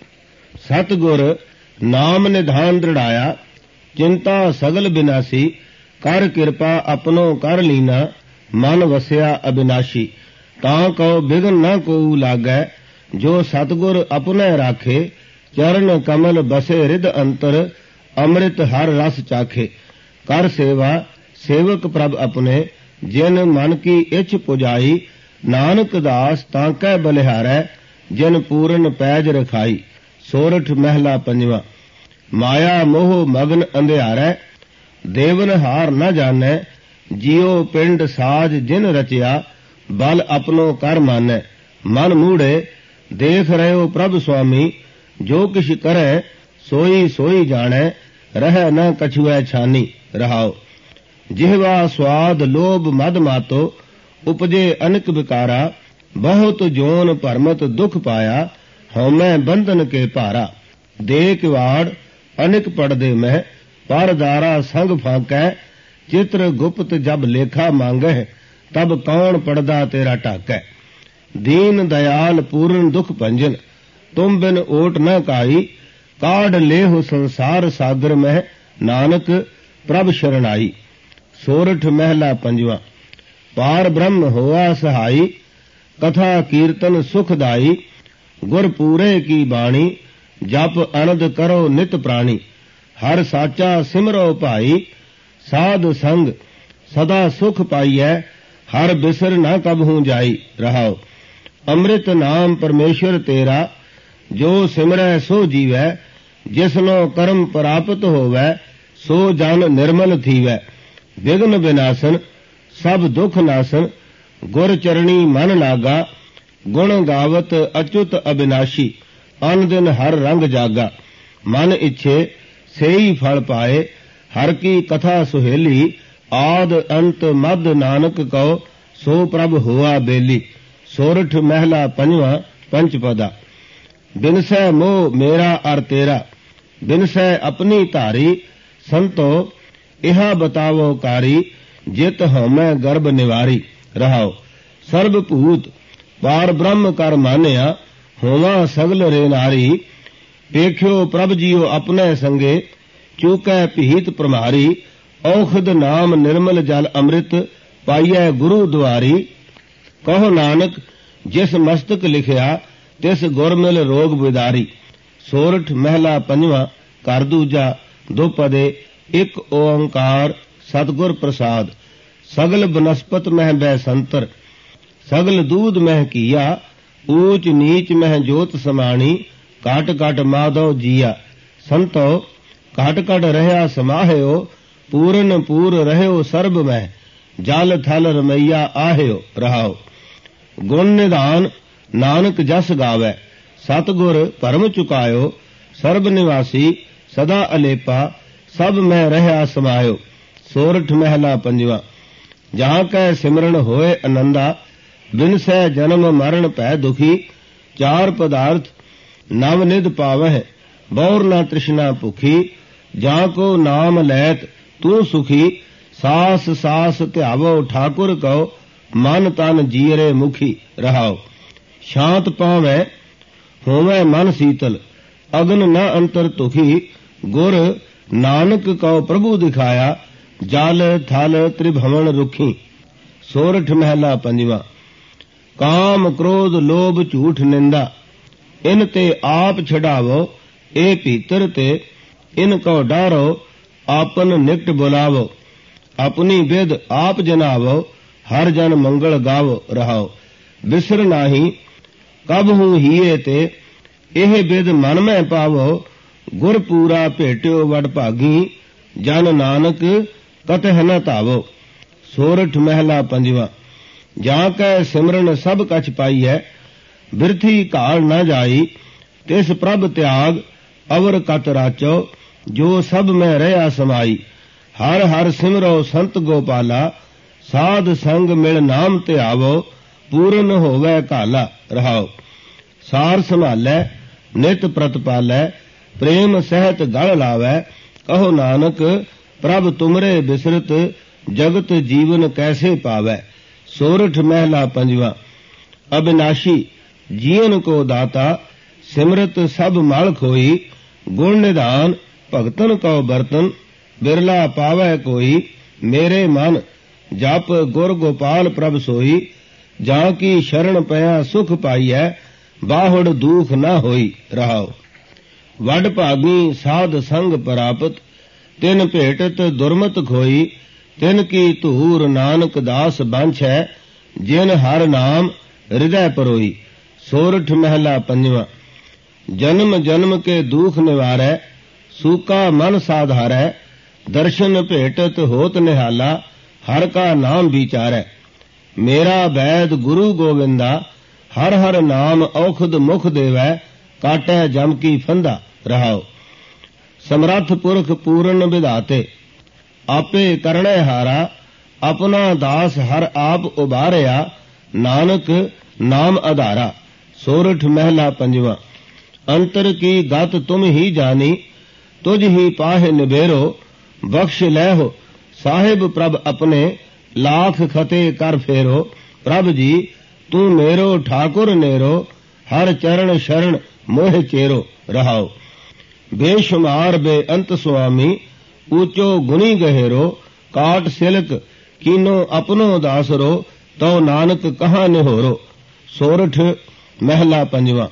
ਸਤਿਗੁਰ ਨਾਮ ਨਿਧਾਨ ਦ੍ਰਿੜਾਇਆ, ਚਿੰਤਾ ਸਗਲ ਬਿਨਾਸੀ। ਕਰ ਕਿਰਪਾ ਆਪਣੋ ਕਰ ਲੀਨਾ, ਮਨ ਵਸਿਆ ਅਬਿਨਾਸ਼ੀ। ਤਾਂ ਕਉ ਬਿਗਨ ਨ ਕੋਊ ਲਾਗੈ, ਜੋ ਸਤਿਗੁਰ ਆਪਣੇ ਰਾਖੇ। ਚਰਨ ਕਮਲ ਬਸੇ ਰਿਦ ਅੰਤਰ, ਅੰਮ੍ਰਿਤ ਹਰ ਰਸ ਚਾਖੇ। ਕਰ ਸੇਵਾ ਸੇਵਕ ਪ੍ਰਭ ਆਪਣੇ, ਜਿਨ ਮਨ ਕੀ ਇੱਛ ਪੁਜਾਈ। ਨਾਨਕ ਦਾਸ ਤਾਂ ਕਹਿ ਬਲਿਹਾਰੈ, ਜਿਨ ਪੂਰਨ ਪੈਜ ਰਖਾਈ। ਸੋਰਠ ਮਹਿਲਾ ਪੰਜਵਾ। ਮਾਇਆ ਮੋਹ ਮਗਨ ਅੰਧਿਆਰੈ, ਦੇਵਨ ਹਾਰ ਨ ਜਾਣੈ। ਜਿਉ ਪਿੰਡ ਸਾਜ ਜਿਨ ਰਚਿਆ, ਬਲ ਆਪਣੋ ਕਰ ਮਾਨੈ। ਮਨ ਮੂੜੇ ਦੇਖ ਰਹਿਓ ਪ੍ਰਭ ਸੁਆਮੀ, ਜੋ ਕਿਛ ਕਰੈ ਸੋਈ ਸੋਈ ਜਾਣੈ। ਰਹਿ ਨ ਕਛੁਐ ਛਾਨੀ। ਰਹਾਉ। ਜਿਹਵਾ ਸਵਾਦ ਲੋਭ ਮਦ ਮਾਤੋ, ਉਪਜੇ ਅਨਕ ਵਿਕਾਰਾ। ਬਹੁਤ ਜੋਨ ਭਰਮਤ ਦੁਖ ਪਾਇਆ, ਹਉਮੈ ਬੰਧਨ ਕੇ ਭਾਰਾ। ਦੇ ਕਿਵਾੜ ਅਨਕ ਪੜਦੇ ਮਹਿ, ਪਰਦਾਰਾ ਸੰਗ ਫਾਕੈ। ਚਿਤਰ ਗੁਪਤ ਜਬ ਲੇਖਾ ਮੰਗਹਿ, ਤਬ ਕੌਣ ਪੜਦਾ ਤੇਰਾ ਢਾਕੈ। ਦੀਨ ਦਇਆਲ ਪੂਰਨ ਦੁਖ ਭੰਜਨ, ਤੁਮ ਬਿਨ ਓਟ ਨ ਕਾਈ। ਕਾਢ ਲੇਹੁ ਸੰਸਾਰ ਸਾਗਰ ਮਹਿ, ਨਾਨਕ ਪ੍ਰਭ ਸ਼ਰਣਾਈ। ਸੋਰਠ ਮਹਿਲਾ ਪੰਜਵਾ। ਪਾਰ ਬ੍ਰਹਮ ਹੋਆ ਸਹਾਈ, ਕਥਾ ਕੀਰਤਨ ਸੁਖਦਾਈ। ਗੁਰ ਪੂਰੇ ਕੀ ਬਾਣੀ, ਜਪ ਅਨੰਦ ਕਰੋ ਨਿਤ ਪ੍ਰਾਣੀ। ਹਰ ਸਾਚਾ ਸਿਮਰੋ ਭਾਈ, ਸਾਧ ਸੰਗ ਸਦਾ ਸੁਖ ਪਾਈਐ। ਹਰ ਬਿਸਰ ਨਾ ਕਬਹੂ ਜਾਈ। ਰਹਾਉ। ਅੰਮ੍ਰਿਤ ਨਾਮ ਪਰਮੇਸ਼ਰ ਤੇਰਾ, ਜੋ ਸਿਮਰੈ ਸੋ ਜੀਵੈ। ਜਿਸਨੋ ਕਰਮ ਪ੍ਰਾਪਤ ਹੋਵੈ, ਸੋ ਜਨ ਨਿਰਮਲ ਥੀਵੈ। ਵਿਗਨ ਵਿਨਾਸ਼ਨ ਸਭ ਦੁਖ ਨਾਸ਼ਨ, ਗੁਰ ਚਰਣੀ ਮਨ ਲਾਗਾ। ਗੁਣ ਗਾਵਤ ਅਚੁਤ ਅਬਿਨਾਸ਼ੀ, ਅਨ ਦਿਨ ਹਰ ਰੰਗ ਜਾਗਾ। ਮਨ ਇੱਛੇ ਸੇਈ ਫਲ ਪਾਏ, ਹਰ ਕੀ ਕਥਾ ਸੁਹੇਲੀ। ਆਦ ਅੰਤ ਮਦ ਨਾਨਕ ਕਉ, ਸੋ ਪ੍ਰਭ ਹੋਆ ਬੇਲੀ। ਸੋਰਠ ਮਹਿਲਾ ਪੰਜਵਾ। ਪੰਚਪਦਾ। ਬਿਨਸੈ ਮੋਹ ਮੇਰਾ ਅਰ ਤੇਰਾ, ਬਿਨਸੈ ਆਪਣੀ ਧਾਰੀ। ਸੰਤੋ ਇਹਾ ਬਤਾਵੋ ਕਾਰੀ, ਜਿਤ ਹਉਮੈ ਗਰਭ ਨਿਵਾਰੀ। ਰਹਾਉ। ਸਰਬ ਭੂਤ ਪਾਰ ਬ੍ਰਹਮ ਕਰ ਮਾਨਿਆ, ਹੋਵਾ ਸਗਲ ਰੇ ਨਾਰੀ। ਵੇਖਿਓ ਪ੍ਰਭ ਜੀਓ ਆਪਣੇ ਸੰਗੇ, ਚੂਕੈ ਭੀਤ ਪ੍ਰਮਾਰੀ। ਔਖਦ ਨਾਮ ਨਿਰਮਲ ਜਲ ਅੰਮ੍ਰਿਤ, ਪਾਈਐ ਗੁਰੂ ਦੁਆਰੀ। ਕਹੋ ਨਾਨਕ ਜਿਸ ਮਸਤਕ ਲਿਖਿਆ, ਤਿਸ ਗੁਰ ਮਿਲ ਰੋਗ ਬਿਦਾਰੀ। ਸੋਰਠ ਮਹਿਲਾ ਪੰਜਵਾ। ਘਰ ਦੂਜਾ। ਦੋ ਪਦੇ। ਇੱਕ ਓੰਕਾਰ ਸਤਿਗੁਰ ਪ੍ਰਸਾਦ। ਸਗਲ ਬਨਸਪਤ ਮਹਿ ਬੈ ਸੰਤਰ, ਸਗਲ ਦੂਧ ਮਹਿ ਕੀਆ। ਊਚ ਨੀਚ ਮਹਿ ਜੋਤ ਸਮਾਣੀ, ਘਟ ਘਟ ਮਾਧੋ ਜੀਆ। ਸੰਤੋ ਘਟ ਘਟ ਰਹਿਆ ਸਮਾਹਿਓ, ਪੂਰਨ ਪੂਰ ਰਹਿਓ ਸਰਬ ਮਹਿ। ਜਲ ਥਲ ਰਮਈਆ ਆਹਿਓ। ਰਹਾਉ। ਗੁਣ ਨਿਧਾਨ ਨਾਨਕ ਜਸ ਗਾਵੈ, ਸਤਿਗੁਰ ਭਰਮ ਚੁਕਾਇਓ। ਸਰਬ ਨਿਵਾਸੀ ਸਦਾ ਅਲੇਪਾ, ਸਭ ਮੈਂ ਰਹਿਆ ਸਮਾਇਓ। ਸੋਰਠ ਮਹਿਲਾ ਪੰਜਵਾ। ਜਹਾਂ ਕੈ ਸਿਮਰਨ ਹੋਏ ਅਨੰਦਾ, ਬਿਨਸੈ ਜਨਮ ਮਰਨ ਭੈ ਦੁਖੀ। ਚਾਰ ਪਦਾਰਥ ਨਵ ਨਿਧ ਪਾਵਹਿ, ਬੌਰ ਨਾ ਤ੍ਰਿਸ਼ਨਾ ਭੁਖੀ। ਜਾਂ ਕੋ ਨਾਮ ਲੈਤ ਤੂੰ ਸੁਖੀ, ਸਾਸ ਸਾਸ ਧਿਆਵੋ ਠਾਕੁਰ ਕਉ। ਮਨ ਤਨ ਜੀਰੇ ਮੁਖੀ। ਰਹਾਉ। ਸ਼ਾਂਤ ਪਾਵੈ ਹੋਵੈ ਮਨ ਸੀਤਲ, ਅਗਨ ਨ ਅੰਤਰ ਤੁਖੀ। ਗੁਰ ਨਾਨਕ ਕਉ ਪ੍ਰਭੂ ਦਿਖਾਇਆ, ਜਲ ਥਲ ਤ੍ਰਿਭਵਨ ਰੁਖੀ। ਸੋਰਠ ਮਹਿਲਾ ਪੰਜਵਾ। ਕਾਮ ਕ੍ਰੋਧ ਲੋਭ ਝੂਠ ਨਿੰਦਾ, ਇਨ ਤੇ ਆਪ ਛਡਾਵੋ। ਇਹ ਭੀਤਰ ਤੇ ਇਨ ਕਉ ਡਾਰੋ, ਆਪਨ ਨਿਕਟ ਬੁਲਾਵੋ। ਆਪਣੀ ਬਿਦ ਆਪ ਜਨਾਵੋ, ਹਰ ਜਨ ਮੰਗਲ ਗਾਵੋ। ਰਹਾਓ। ਬਿਸਰ ਨਾਹੀ ਕਬਹੂ ਹੀਏ ਤੇ, ਇਹ ਬਿਦ ਮਨ ਮੈਂ ਪਾਵੋ। ਗੁਰ ਪੂਰਾ ਭੇਟਿਓ ਵਡ ਭਾਗੀ, ਜਨ ਨਾਨਕ ਕਤਹਿ ਨ ਧਾਵੋ। ਸੋਰਠ ਮਹਿਲਾ ਪੰਜਵਾ। ਜਾਂ ਕੈ ਸਿਮਰਨ ਸਭ ਕਛ ਪਾਈਐ, ਬਿਰਥੀ ਘਾਲ ਨ ਜਾਈ। ਤਿਸ ਪ੍ਰਭ ਤਿਆਗ ਅਵਰ ਕਤ ਰਾਚੋ, ਜੋ ਸਭ ਮੈਂ ਰਹਿਆ ਸਮਾਈ। ਹਰ ਹਰ ਸਿਮਰੋ ਸੰਤ ਗੋਪਾਲਾ, ਸਾਧ ਸੰਗ ਮਿਲ ਨਾਮ ਧਿਆਵੋ। ਪੂਰਨ ਹੋਵੈ ਘਾਲਾ। ਰਹਾਓ। ਸਾਰ ਸੰਭਾਲੈ ਨਿਤ ਪ੍ਰਤਪਾਲੈ, ਪ੍ਰੇਮ ਸਹਿਤ ਗਲ ਲਾਵੈ। ਕਹੋ ਨਾਨਕ ਪ੍ਰਭ ਤੁਮਰੇ ਬਿਸਰਤ, ਜਗਤ ਜੀਵਨ ਕੈਸੇ ਪਾਵੈ। ਸੋਰਠ ਮਹਿਲਾ ਪੰਜਵਾ। ਅਬਿਨਾਸ਼ੀ ਜੀਵਨ ਕੋ ਦਾਤਾ, ਸਿਮਰਤ ਸਭ ਮਲ ਖੋਈ। ਗੁਣ ਨਿਧਾਨ ਭਗਤਨ ਕਉ ਬਰਤਨ, ਬਿਰਲਾ ਪਾਵੈ ਕੋਈ। ਮੇਰੇ ਮਨ ਜਪ ਗੁਰ ਗੋਪਾਲ ਪ੍ਰਭ ਸੋਈ। ਜਾਂ ਕੀ ਸ਼ਰਨ ਪਿਆ ਸੁਖ ਪਾਈਐ, ਬਾਹੁੜ ਦੂਖ ਨਾ ਹੋਈ। ਰਹਾਓ। ਵਡ ਭਾਗੀ ਸਾਧ ਸੰਗ ਪ੍ਰਾਪਤ, ਤਿਨ ਭੇਟਤ ਦੁਰਮਤ ਖੋਈ, ਤਿਨ ਕੀ ਧੂਰ ਨਾਨਕ ਦਾਸ ਬਾਂਛੈ, ਜਿਨ ਹਰ ਨਾਮ ਹਿਰਦੈ ਪਰੋਈ। ਸੋਰਠ ਮਹਿਲਾ ਪੰਜਵਾਂ। ਜਨਮ ਜਨਮ ਕੇ ਦੁਖ ਨਿਵਾਰੈ, ਸੂਕਾ ਮਨ ਸਾਧਾਰੈ, ਦਰਸ਼ਨ ਭੇਟਤ ਹੋਤ ਨਿਹਾਲਾ, ਹਰ ਕਾ ਨਾਮ ਵਿਚਾਰੈ। ਮੇਰਾ ਵੈਦ ਗੁਰੂ ਗੋਵਿੰਦਾ, ਹਰ ਹਰ ਨਾਮ ਔਖਦ ਮੁਖ ਦੇਵੈ, ਕਾਟੈ ਜਮ ਕੀ ਫੰਦਾ। ਰਹਾਉ। ਸਮਰੱਥ ਪੁਰਖ ਪੂਰਨ ਵਿਧਾਤੇ, ਆਪੇ ਕਰਣੈ ਹਾਰਾ, ਆਪਣਾ ਦਾਸ ਹਰ ਆਪ ਉਬਾਰਿਆ, ਨਾਨਕ ਨਾਮ ਆਧਾਰਾ। ਸੋਰਠ ਮਹਿਲਾ ਪੰਜਵਾਂ। ਅੰਤਰ ਕੀ ਗਤ ਤੁਮ ਹੀ ਜਾਨੀ, ਤੁਝ ਹੀ ਪਾਹਿ ਨਿਬੇਰੋ, ਬਖਸ਼ ਲੈਹੋ ਸਾਹਿਬ ਪ੍ਰਭ ਆਪਣੇ, ਲਾਖ ਖਤੇ ਕਰ ਫੇਰੋ। ਪ੍ਰਭ ਜੀ ਤੂੰ ਮੇਰੋ ਠਾਕੁਰ ਨੇਰੋ, ਹਰ ਚਰਨ ਸ਼ਰਨ ਮੋਹ ਚੇਰੋ। ਰਹਾਉ। ਬੇਸ਼ੁਮਾਰ ਬੇਅੰਤ ਸੁਆਮੀ, ਊਚੋ ਗੁਣੀ ਗਹਿਰੋ, ਕਾਟ ਸਿਲਕ ਕੀਨੋ ਆਪਣੋ ਦਾਸਰੋ, ਤਉ ਨਾਨਕ ਕਹਾਂ ਨਿਹੋਰੋ। ਸੋਰਠ ਮਹਿਲਾ ਪੰਜਵਾਂ।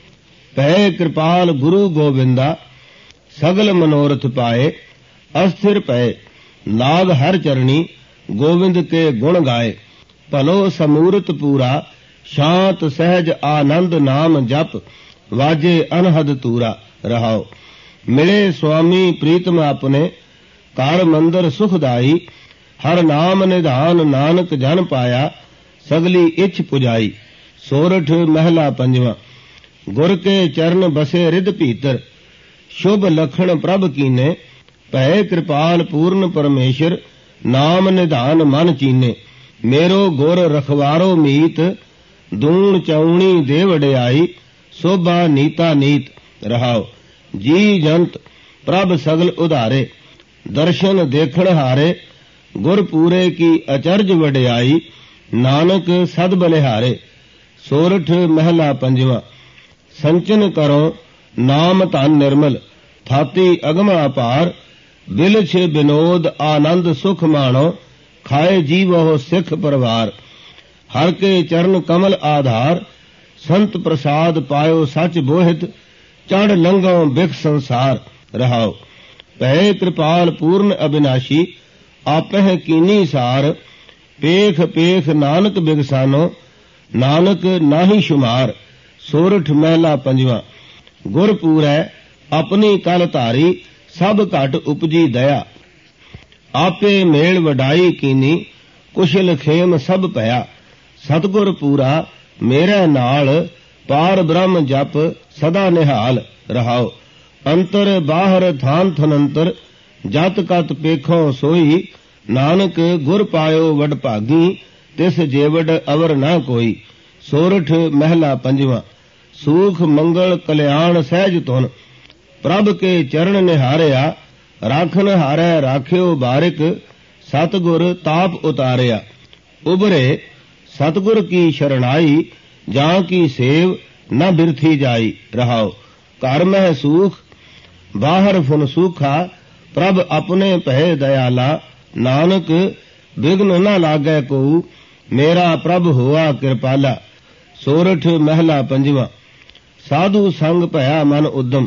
ਪੈ ਕਿਰਪਾਲ ਗੁਰੂ ਗੋਬਿੰਦਾ, ਸਗਲ ਮਨੋਰਥ ਪਾਏ, ਅਸਥਿਰ ਪਏ ਲਾਗ ਹਰ ਚਰਣੀ, ਗੋਵਿੰਦ ਕੇ ਗੁਣ ਗਾਏ। ਭਲੋ ਸਮੂਰਤ ਪੂਰਾ, ਸ਼ਾਂਤ ਸਹਿਜ ਆਨੰਦ ਨਾਮ ਜਪ, ਵਾਜੇ ਅਨਹਦ ਤੂਰਾ। ਰਹਾਉ। ਮਿਲੇ ਸੁਆਮੀ ਪ੍ਰੀਤਮ ਆਪਣੇ, ਘਰ ਮੰਦਰ ਸੁਖਦਾਈ, ਹਰ ਨਾਮ ਨਿਧਾਨ ਨਾਨਕ ਜਨ ਪਾਇਆ, ਸਗਲੀ ਇੱਛ ਪੁਜਾਈ। ਸੋਰਠ ਮਹਿਲਾ ਪੰਜਵਾਂ। ਗੁਰ ਕੇ ਚਰਨ ਬਸੇ ਰਿਦ ਭੀਤਰ, ਸ਼ੁਭ ਲਖਣ ਪ੍ਰਭ ਕੀਨੇ, ਭੈ ਕਿਰਪਾਲ ਪੂਰਨ ਪਰਮੇਸ਼ਰ, ਨਾਮ ਨਿਧਾਨ ਮਨ ਚੀਨੇ। ਮੇਰੋ ਗੁਰ ਰਖਵਾਰੋ ਮੀਤ, ਦੂਣ ਚੌਣੀ ਦੇ ਵਡਿਆਈ, ਸੋਭਾ ਨੀਤਾ ਨੀਤ। ਰਹਾਉ। ਜੀ ਜੰਤ ਪ੍ਰਭ ਸਗਲ ਉਧਾਰੇ, ਦਰਸ਼ਨ ਦੇਖਣ ਹਾਰੇ, ਗੁਰ ਪੂਰੇ ਕੀ ਅਚਰਜ ਵਡਿਆਈ, ਨਾਨਕ ਸਦ ਬਲਿਹਾਰੇ। ਸੋਰਠ ਮਹਿਲਾ ਪੰਜਵਾਂ। ਸੰਚਨ ਕਰੋ ਨਾਮ ਧਨ ਨਿਰਮਲ, ਥਾਤੀ ਅਗਮ ਅਪਾਰ, ਬਿਲਛ ਬਿਨੋਦ ਆਨੰਦ ਸੁਖ ਮਾਣੋ, ਖਾਏ ਜੀਵੋ ਸਿੱਖ ਪਰਵਾਰ। ਹਰ ਕੇ ਚਰਨ ਕਮਲ ਆਧਾਰ, ਸੰਤ ਪ੍ਰਸਾਦ ਪਾਇਓ ਸੱਚ ਬੋਹਿਤ, ਚੜ ਲੰਘੋ ਬਿਖ ਸੰਸਾਰ। ਰਹਾਉ। ਭੈ ਕਿਰਪਾਲ ਪੂਰਨ ਅਬਿਨਾਸ਼ੀ, ਆਪਹਿ ਕੀਨੀ ਸਾਰ, ਪੇਖ ਪੇਖ ਨਾਨਕ ਬਿਗਸਾਨੋ, ਨਾਨਕ ਨਾਹੀ ਸ਼ੁਮਾਰ। ਸੋਰਠ ਮਹਿਲਾ ਪੰਜਵਾਂ। ਗੁਰ ਪੂਰੈ ਆਪਣੀ ਕਲ ਧਾਰੀ, ਸਭ ਘਟ ਉਪਜੀ ਦਇਆ, ਆਪੇ ਮੇਲ ਵਡਾਈ ਕੀਨੀ, ਕੁਸ਼ਲ ਖੇਮ ਸਭ ਭਇਆ। ਸਤਿਗੁਰ ਪੂਰਾ ਮੇਰੇ ਨਾਲ, ਪਾਰ ਬ੍ਰਹਮ ਜਪ ਸਦਾ ਨਿਹਾਲ। ਰਹਾਉ। ਅੰਤਰ ਬਾਹਰ ਥਾਨ ਥਨੰਤਰ, ਜਤ ਕਤ ਪੇਖੋ ਸੋਈ, ਨਾਨਕ ਗੁਰ ਪਾਇਓ ਵਡ ਭਾਗੀ, ਤਿਸ ਜੇਵਡ ਅਵਰ ਨਾ ਕੋਈ। ਸੋਰਠ ਮਹਿਲਾ ਪੰਜਵਾਂ। ਸੂਖ ਮੰਗਲ ਕਲਿਆਣ ਸਹਿਜ ਤੁਨ, ਪ੍ਰਭ ਕੇ ਚਰਨ ਨਿਹਾਰਿਆ, ਰਾਖਨ ਹਾਰੈ ਰਾਖਿਓ ਬਾਰਿਕ, ਸਤਿਗੁਰ ਤਾਪ ਉਤਾਰਿਆ। ਉਬਰੇ ਸਤਿਗੁਰ ਕੀ ਸ਼ਰਣਾਈ, ਜਾਂ ਕੀ ਸੇਵ ਨਾ ਬਿਰਥੀ ਜਾਈ। ਰਹਾਉ। ਘਰ ਮਹਿ ਸੂਖ, ਬਾਹਰ ਫੁਨ ਸੂਖਾ, ਪ੍ਰਭ ਆਪਣੇ ਭੈ ਦਇਆਲਾ, ਨਾਨਕ ਬਿਘਨ ਨਾ ਲਾਗੈ ਕੋ, ਮੇਰਾ ਪ੍ਰਭ ਹੋਆ ਕਿਰਪਾਲਾ। ਸੋਰਠ ਮਹਿਲਾ ਪੰਜਵਾਂ। ਸਾਧੂ ਸੰਗ ਭਇਆ ਮਨ ਉਦਮ,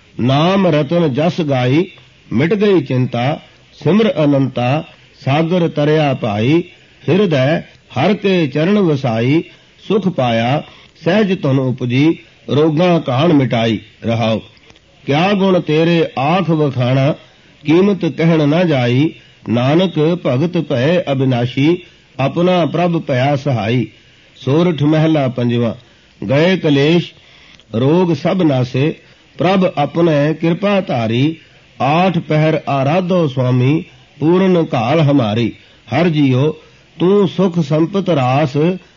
ਨਾਮ ਰਤਨ ਜਸ ਗਾਈ, ਮਿਟ ਗਈ ਚਿੰਤਾ, ਸਿਮਰ ਅਨੰਤਾ, ਸਾਗਰ ਤਰਿਆ ਭਾਈ। ਹਿਰਦੈ ਹਰ ਕੇ ਚਰਨ ਵਸਾਈ, ਸੁਖ ਪਾਇਆ ਸਹਿਜ ਧਨ ਉਪਜੀ, ਰੋਗਾਂ ਕਾਣ ਮਿਟਾਈ। ਰਹਾਉ। ਕਿਆ ਗੁਣ ਤੇਰੇ ਆਖ ਵਖਾਣਾ, ਕੀਮਤ ਕਹਿਣ ਨਾ ਜਾਈ, ਨਾਨਕ ਭਗਤ ਭੈ ਅਬਿਨਾਸ਼ੀ, ਆਪਣਾ ਪ੍ਰਭ ਭਇਆ ਸਹਾਈ। ਸੋਰਠ ਮਹਿਲਾ ਪੰਜਵਾਂ। ਗਏ ਕਲੇਸ਼ ਰੋਗ ਸਭ ਨਾਸੇ, ਪ੍ਰਭ ਆਪਣੇ ਕਿਰਪਾ ਧਾਰੀ, ਆਠ ਪਹਿਰ ਆਰਾਧੋ ਸੁਆਮੀ, ਪੂਰਨ ਕਾਲ ਹਮਾਰੀ। ਹਰ ਜੀਓ ਤੂੰ ਸੁਖ ਸੰਪਤ ਰਾਸ,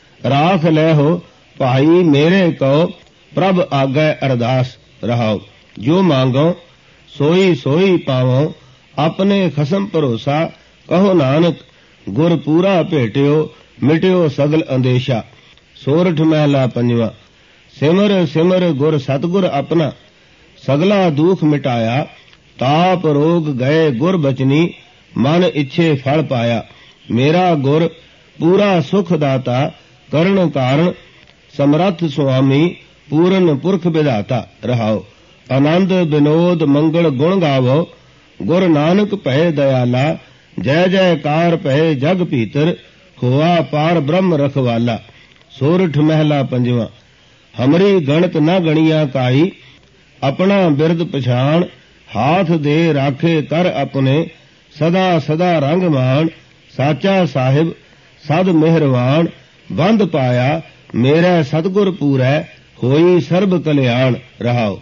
ਰਾਖ ਲੈ ਹੋ ਭਾਈ ਮੇਰੇ ਕੋ, ਪ੍ਰਭ ਆਗੈ ਅਰਦਾਸ। ਰਹਾਉ। ਜੋ ਮੰਗੋ ਸੋਈ ਸੋਈ ਪਾਵੋ, ਆਪਣੇ ਖਸਮ ਭਰੋਸਾ, ਕਹੋ ਨਾਨਕ ਗੁਰ ਪੂਰਾ ਭੇਟਿਓ, ਮਿਟਿਓ ਸਗਲ ਅੰਦੇਸ਼ਾ। ਸੋਰਠ ਮਹਿਲਾ ਪੰਜਵਾਂ। ਸਿਮਰ ਸਿਮਰ ਗੁਰ ਸਤਿਗੁਰ ਆਪਣਾ, ਸਗਲਾ ਦੁਖ ਮਿਟਾਇਆ, ਤਾਪ ਰੋਗ ਗਏ ਗੁਰ ਬਚਨੀ, ਮਨ ਇੱਛੇ ਫਲ ਪਾਇਆ। ਮੇਰਾ ਗੁਰ ਪੂਰਾ ਸੁਖ ਦਾਤਾ, ਕਰਨ ਕਾਰਨ ਸਮਰੱਥ ਸੁਆਮੀ, ਪੂਰਨ ਪੁਰਖ ਵਿਧਾਤਾ। ਰਹਾਉ। ਆਨੰਦ ਬਿਨੋਦ ਮੰਗਲ ਗੁਣ ਗਾਵੋ, ਗੁਰ ਨਾਨਕ ਭਏ ਦਇਆਲਾ, ਜੈ ਜੈਕਾਰ ਭਏ ਜਗ ਭੀਤਰ, ਹੋਆ ਪਾਰ ਬ੍ਰਹਮ ਰਖਵਾਲਾ। ਸੋਰਠ ਮਹਿਲਾ ਪੰਜਵਾਂ। ਹਮਰੀ ਗਣਤ ਨ ਗਣੀਆਂ ਕਾਈ, ਆਪਣਾ ਬਿਰਦ ਪਛਾਣ, ਹਾਥ ਦੇ ਰਾਖੇ ਕਰ ਆਪਣੇ, ਸਦਾ ਸਦਾ ਰੰਗ ਮਾਣ। ਸਾਚਾ ਸਾਹਿਬ ਸਦ ਮਿਹਰਵਾਨ, ਬੰਦ ਪਾਇਆ ਮੇਰਾ ਸਤਿਗੁਰ ਪੂਰੈ, ਹੋਈ ਸਰਬ ਕਲਿਆਣ। ਰਹਾਓ।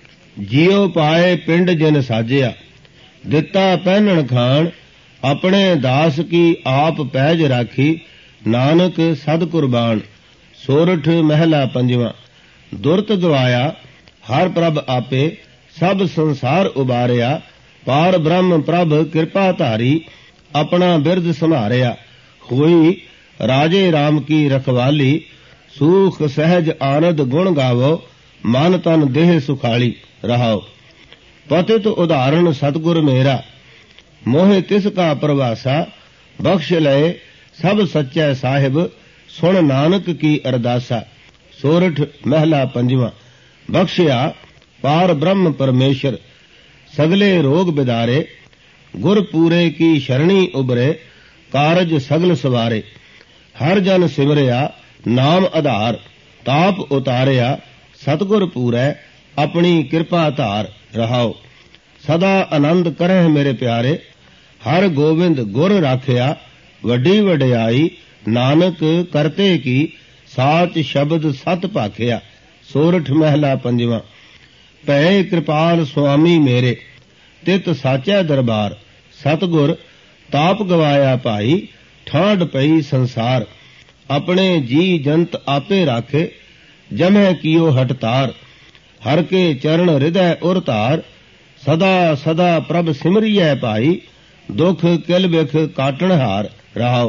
ਜਿਉ ਪਾਏ ਪਿੰਡ ਜਿਨ ਸਾਜਿਆ, ਦਿੱਤਾ ਪਹਿਨਣ ਖਾਣ, ਆਪਣੇ ਦਾਸ ਕੀ ਆਪ ਪੈਜ ਰਾਖੀ, ਨਾਨਕ ਸਦ ਕੁਰਬਾਨ। ਸੋਰਠ ਮਹਿਲਾ ਪੰਜਵਾਂ। ਦੁਰਤ ਗਵਾਇਆ ਹਰ ਪ੍ਰਭ ਆਪੇ, ਸਭ ਸੰਸਾਰ ਉਬਾਰਿਆ, ਪਾਰ ਬ੍ਰਹਮ ਪ੍ਰਭ ਕਿਰਪਾ ਧਾਰੀ, ਆਪਣਾ ਬਿਰਦ ਸੰਭਾਰਿਆ। ਹੋਈ ਰਾਜੇ ਰਾਮ ਕੀ ਰਖਵਾਲੀ, ਸੂਖ ਸਹਿਜ ਆਨੰਦ ਗੁਣ ਗਾਵੋ, ਮਨ ਤਨ ਦੇਹ ਸੁਖਾਲੀ। ਰਹਾਓ। ਪਤਿਤ ਉਦਾਹਰਣ ਸਤਿਗੁਰ ਮੇਰਾ, ਮੋਹਿ ਤਿਸ ਕਾ ਪ੍ਰਵਾਸਾ, ਬਖਸ਼ ਲਏ ਸਭ ਸੱਚੈ ਸਾਹਿਬ, ਸੁਣ ਨਾਨਕ ਕੀ ਅਰਦਾਸਾ। ਸੋਰਠ ਮਹਿਲਾ ਪੰਜਵਾਂ। ਬਖਸ਼ਿਆ ਪਾਰ ਬ੍ਰਹਮ ਪਰਮੇਸ਼ਰ, ਸਗਲੇ ਰੋਗ ਬਿਦਾਰੇ, ਗੁਰ ਪੂਰੇ ਕੀ ਸ਼ਰਣੀ ਉਬਰੇ, ਕਾਰਜ ਸਗਲ ਸਵਾਰੇ। ਹਰ ਜਨ ਸਿਮਰਿਆ ਨਾਮ ਆਧਾਰ, ਤਾਪ ਉਤਾਰਿਆ, ਸਤਿਗੁਰ ਪੂਰੈ ਆਪਣੀ ਕਿਰਪਾ ਧਾਰ। ਰਹਾਓ। ਸਦਾ ਆਨੰਦ ਕਰਹਿ ਮੇਰੇ ਪਿਆਰੇ, ਹਰ ਗੋਬਿੰਦ ਗੁਰ ਰਾਖਿਆ, ਵੱਡੀ ਵਡਿਆਈ ਨਾਨਕ ਕਰਤੇ ਕੀ, ਸਾਚ ਸ਼ਬਦ ਸਤ ਭਾਖਿਆ। ਸੋਰਠ ਮਹਿਲਾ ਪੰਜਵਾਂ। ਭੈ ਕਿਰਪਾਲ ਸੁਆਮੀ ਮੇਰੇ, ਤਿਤ ਸਾਚੈ ਦਰਬਾਰ, ਸਤਿਗੁਰ ਤਾਪ ਗਵਾਇਆ ਭਾਈ, ਠਾਂਡ ਪਈ ਸੰਸਾਰ। ਆਪਣੇ ਜੀ ਜੰਤ ਆਪੇ ਰਾਖੇ, ਜਮੈ ਕੀਓ ਹਟਤਾਰ, ਹਰ ਕੇ ਚਰਨ ਹਿਰਦੈ ਉਰ ਧਾਰ, ਸਦਾ ਸਦਾ ਪ੍ਰਭ ਸਿਮਰਿਐ ਭਾਈ, ਦੁਖ ਕਿਲ ਬਿਖ ਕਾਟਣ ਹਾਰ। ਰਹਾਓ।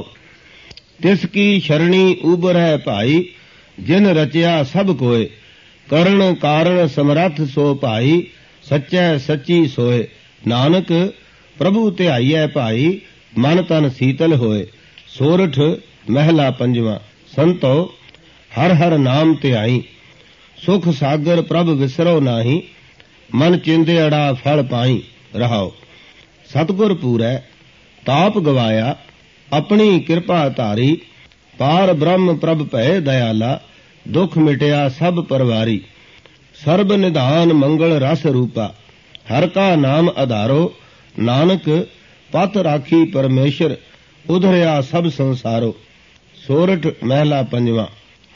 ਤਿਸ ਕੀ ਸ਼ਰਣੀ ਉਬਰੈ ਭਾਈ, ਜਿਨ ਰਚਿਆ ਸਭ ਕੋਏ, ਕਰਨ ਕਾਰਨ ਸਮਰੱਥ ਸੋ ਭਾਈ, ਸੱਚੈ ਸੱਚੀ ਸੋਏ। ਨਾਨਕ ਪ੍ਰਭੂ ਧਿਆਈਐ ਭਾਈ, ਮਨ ਤਨ ਸੀਤਲ ਹੋਏ। ਸੋਰਠ ਮਹਿਲਾ ਪੰਜਵਾਂ। ਸੰਤੋ ਹਰ ਹਰ ਨਾਮ ਧਿਆਈ, ਸੁਖ ਸਾਗਰ ਪ੍ਰਭ ਵਿਸਰੋ ਨਾਹੀ, ਮਨ ਚਿੰਦਿਆੜਾ ਫਲ ਪਾਈ। ਰਹਾਓ। ਸਤਿਗੁਰ ਪੂਰੈ ਤਾਪ ਗਵਾਇਆ, ਆਪਣੀ ਕਿਰਪਾ ਧਾਰੀ, ਪਾਰ ਬ੍ਰਹਮ ਪ੍ਰਭ ਭੈ ਦਇਆਲਾ, ਦੁਖ ਮਿਟਿਆ ਸਭ ਪਰਵਾਰੀ। ਸਰਬ ਨਿਧਾਨ ਮੰਗਲ ਰਸ ਰੂਪਾ, ਹਰ ਕਾ ਨਾਮ ਆਧਾਰੋ, ਨਾਨਕ ਪਤ ਰਾਖੀ ਪਰਮੇਸ਼ਰ, ਉਧਰਿਆ ਸਭ ਸੰਸਾਰੋ। ਸੋਰਠ ਮਹਿਲਾ ਪੰਜਵਾਂ।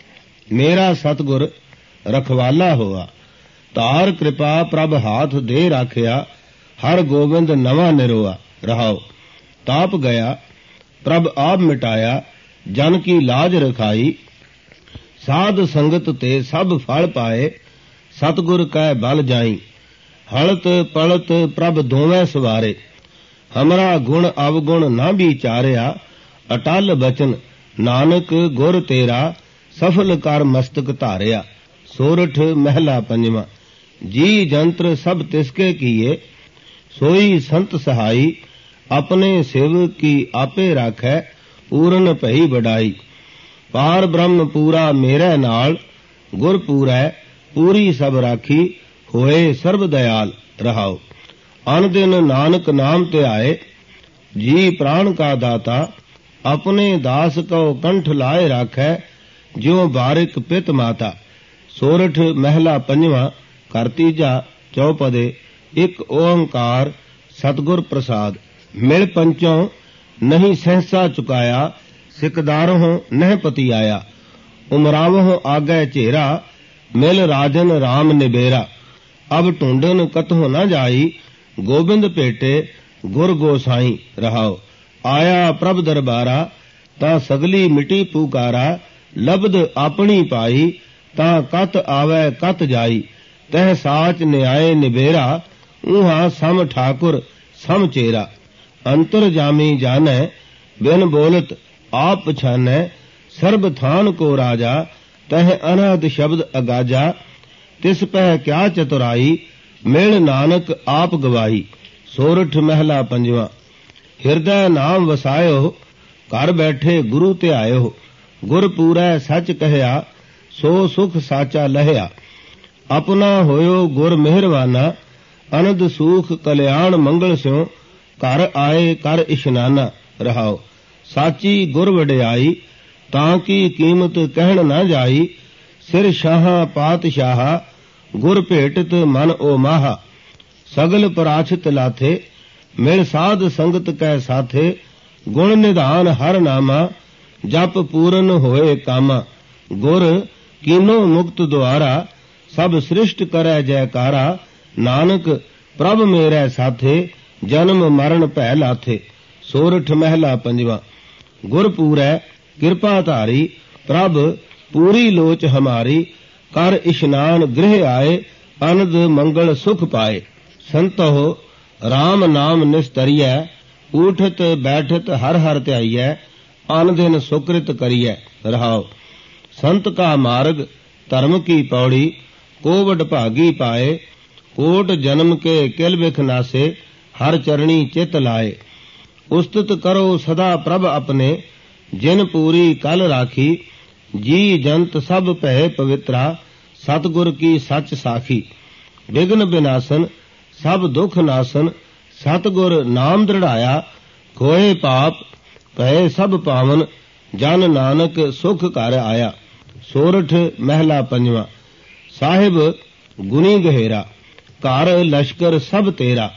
ਮੇਰਾ ਸਤਿਗੁਰ ਰਖਵਾਲਾ ਹੋਆ, ਧਾਰ ਕਿਰਪਾ ਪ੍ਰਭ ਹਾਥ ਦੇ ਰਾਖਿਆ, ਹਰ ਗੋਬਿੰਦ ਨਵਾਂ ਨਿਰੋਆ। ਰਹਾਓ। ਤਾਪ ਗਿਆ ਪ੍ਰਭ ਆਪ ਮਿਟਾਇਆ, ਜਨ ਕੀ ਲਾਜ ਰਖਾਈ, ਸਾਧ ਸੰਗਤ ਤੇ ਸਭ ਫਲ ਪਾਏ, ਸਤਿਗੁਰ ਕੈ ਬਲ ਜਾਈ। ਹਲਤ ਪਲਤ ਪ੍ਰਭ ਦੋਵੇਂ ਸਵਾਰੇ, ਹਮਰਾ ਗੁਣ ਅਵਗੁਣ ਨਾ ਵਿਚਾਰਿਆ, ਅਟਲ ਬਚਨ ਨਾਨਕ ਗੁਰ ਤੇਰਾ, ਸਫਲ ਕਰ ਮਸਤਕ ਧਾਰਿਆ। ਸੋਰਠ ਮਹਿਲਾ ਪੰਜਵਾਂ। ਜੀ ਜੰਤਰ ਸਭ ਤਿਸਕੇ ਕੀਏ, ਸੋਈ ਸੰਤ ਸਹਾਈ, ਆਪਣੇ ਸੇਵਕ ਕੀ ਆਪੇ ਰਾਖੈ, ਪੂਰਨ ਭਈ ਵਡਾਈ। ਪਾਰ ਬ੍ਰਹਮ ਪੂਰਾ ਮੇਰੇ ਨਾਲ, ਗੁਰ ਪੂਰੈ ਪੂਰੀ ਸਭ ਰਾਖੀ, ਹੋਏ ਸਰਬ ਦਇਆਲ। ਰਹਾਓ। ਅਨ ਦਿਨ ਨਾਨਕ ਨਾਮ ਧਿਆਏ, ਜੀ ਪ੍ਰਾਣ ਕਾ ਦਾਤਾ, ਆਪਣੇ ਦਾਸ ਕੋ ਕੰਠ ਲਾਏ ਰਾਖੈ, ਜਿਉ ਬਾਰਿਕ ਪਿਤ ਮਾਤਾ। ਸੋਰਠ ਮਹਿਲਾ ਪੰਜਵਾਂ। ਘਰ ਤੀਜਾ। ਚੌਪਦੇ। ਇੱਕ ਓੰਕਾਰ ਸਤਿਗੁਰ ਪ੍ਰਸਾਦ। ਮਿਲ ਪੰਚੋਂ ਨਹੀਂ ਸਹਿਸਾ ਚੁਕਾਇਆ, ਸਿਕਦਾਰੋਂ ਨਹਿ ਪਤੀ ਆਇਆ, ਉਮਰਾਵੋਂ ਆਗੈ ਝੇਰਾ, ਮਿਲ ਰਾਜਨ ਰਾਮ ਨਿਬੇਰਾ। ਅਬ ਢੂੰਡਨ ਕਤਹੁ ਨ ਜਾਈ, ਗੋਬਿੰਦ ਭੇਟੇ ਗੁਰ ਗੋਸਾਈ। ਰਹਾਓ। ਆਇਆ ਪ੍ਰਭ ਦਰਬਾਰਾ, ਤਾਂ ਸਗਲੀ ਮਿਟੀ ਪੁਕਾਰਾ, ਲਬਦ ਆਪਣੀ ਪਾਈ, ਤਾਂ ਕਤ ਆਵੈ ਕਤ ਜਾਈ। ਤਹ ਸਾਚ ਨਿਆਏ ਨਿਬੇਰਾ, ਊਹਾਂ ਸਮ ਠਾਕੁਰ ਸਮ ਚੇਰਾ। ਅੰਤਰ ਜਾਮੀ ਜਾਣੈ, ਬਿਨ ਬੋਲਤ ਆਪ ਪਛਾਨੈ, ਸਰਬ ਥਾਨ ਕੋ ਰਾਜਾ, ਤਹ ਅਨਹਦ ਸ਼ਬਦ ਅਗਾਜਾ। ਤਿਸ ਪਹਿ ਕਿਆ ਚਤੁਰਾਈ, ਮਿਲ ਨਾਨਕ ਆਪ ਗਵਾਈ। ਸੋਰਠ ਮਹਿਲਾ ਪੰਜਵਾਂ। ਹਿਰਦੈ ਨਾਮ ਵਸਾਇਓ, ਘਰ ਬੈਠੇ ਗੁਰੂ ਧਿਆਇਓ, ਗੁਰ ਪੂਰੈ ਸੱਚ ਕਹਿਆ, ਸੋ ਸੁਖ ਸਾਚਾ ਲਹਿਆ। ਆਪਣਾ ਹੋਇਓ ਗੁਰ ਮਿਹਰਵਾਨਾ, ਅਨੰਦ ਸੂਖ ਕਲਿਆਣ ਮੰਗਲ ਸਿਉ ਘਰ ਆਏ ਕਰ ਇਸ਼ਨਾਨਾ ਰਹਾਓ। ਸਾਚੀ ਗੁਰ ਵਡਿਆਈ ਤਾਂ ਕੀ ਕੀਮਤ ਕਹਿਣ ਨਾ ਜਾਈ। ਸਿਰ ਸ਼ਾਹਾਂ ਪਾਤਸ਼ਾਹਾ ਗੁਰ ਭੇਟਤ ਮਨ ਓ ਮਾਹਾ। ਸਗਲ ਪਰਾਛਿਤ ਲਾਥੇ ਮਿਲ ਸਾਧ ਸੰਗਤ ਕੈ ਸਾਥੇ। ਗੁਣ ਨਿਧਾਨ ਹਰ ਨਾਮਾ ਜਪ ਪੂਰਨ ਹੋਏ ਕਾਮਾ। ਗੁਰ ਕੀਨੋ ਮੁਕਤ ਦੁਆਰਾ ਸਭ ਸ੍ਰਿਸ਼ਟ ਕਰੈ ਜੈਕਾਰਾ। ਨਾਨਕ ਪ੍ਰਭ ਮੇਰੇ ਸਾਥੇ ਜਨਮ ਮਰਨ ਭੈ ਲਾਥੇ। ਸੋਰਠ ਮਹਿਲਾ ਪੰਜਵਾ। ਗੁਰ ਪੂਰੈ ਕਿਰਪਾ ਧਾਰੀ ਪ੍ਰਭ ਪੂਰੀ ਲੋਚ ਹਮਾਰੀ। ਕਰ ਇਸ਼ਨਾਨ ਗ੍ਰਹਿ ਆਏ ਅਨੰਦ ਮੰਗਲ ਸੁਖ ਪਾਏ। ਸੰਤੋ ਰਾਮ ਨਾਮ ਨਿਸਤਰੀਐ ਊਠਤ ਬੈਠਤ ਹਰ ਹਰ ਧਿਆਈਐ। ਅਨ ਦਿਨ ਸੁਕ੍ਰਿਤ ਕਰੀਐ ਰਹਾਓ। ਸੰਤ ਕਾ ਮਾਰਗ ਧਰਮ ਕੀ ਪੌੜੀ ਕੋਵਡ ਭਾਗੀ ਪਾਏ। ਕੋਟ ਜਨਮ ਕੇ ਕਿਲ ਬਿਖ ਨਾਸੇ ਹਰ ਚਰਣੀ ਚਿਤ ਲਾਏ। ਉਸਤਤ ਕਰੋ ਸਦਾ ਪ੍ਰਭ ਆਪਣੇ ਜਿਨ ਪੂਰੀ ਕਲ ਰਾਖੀ। ਜੀ ਜੰਤ ਸਭ ਭੈ ਪਵਿੱਤਰਾ ਸਤਿਗੁਰ ਕੀ ਸੱਚ ਸਾਖੀ। ਵਿਗਨ ਬਿਨਾਸਨ ਸਭ ਦੁਖ ਨਾਸਨ ਸਤਿਗੁਰ ਨਾਮ ਦ੍ਰਿੜਾਇਆ। ਖੋਏ ਪਾਪ ਭੈ ਸਭ ਪਾਵਨ ਜਨ ਨਾਨਕ ਸੁਖ ਘਰ ਆਇਆ। ਸੋਰਠ ਮਹਿਲਾ ਪੰਜਵਾ। ਸਾਹਿਬ ਗੁਣੀ ਗਹਿਰਾ ਘਰ ਲਸ਼ਕਰ ਸਭ ਤੇਰਾ।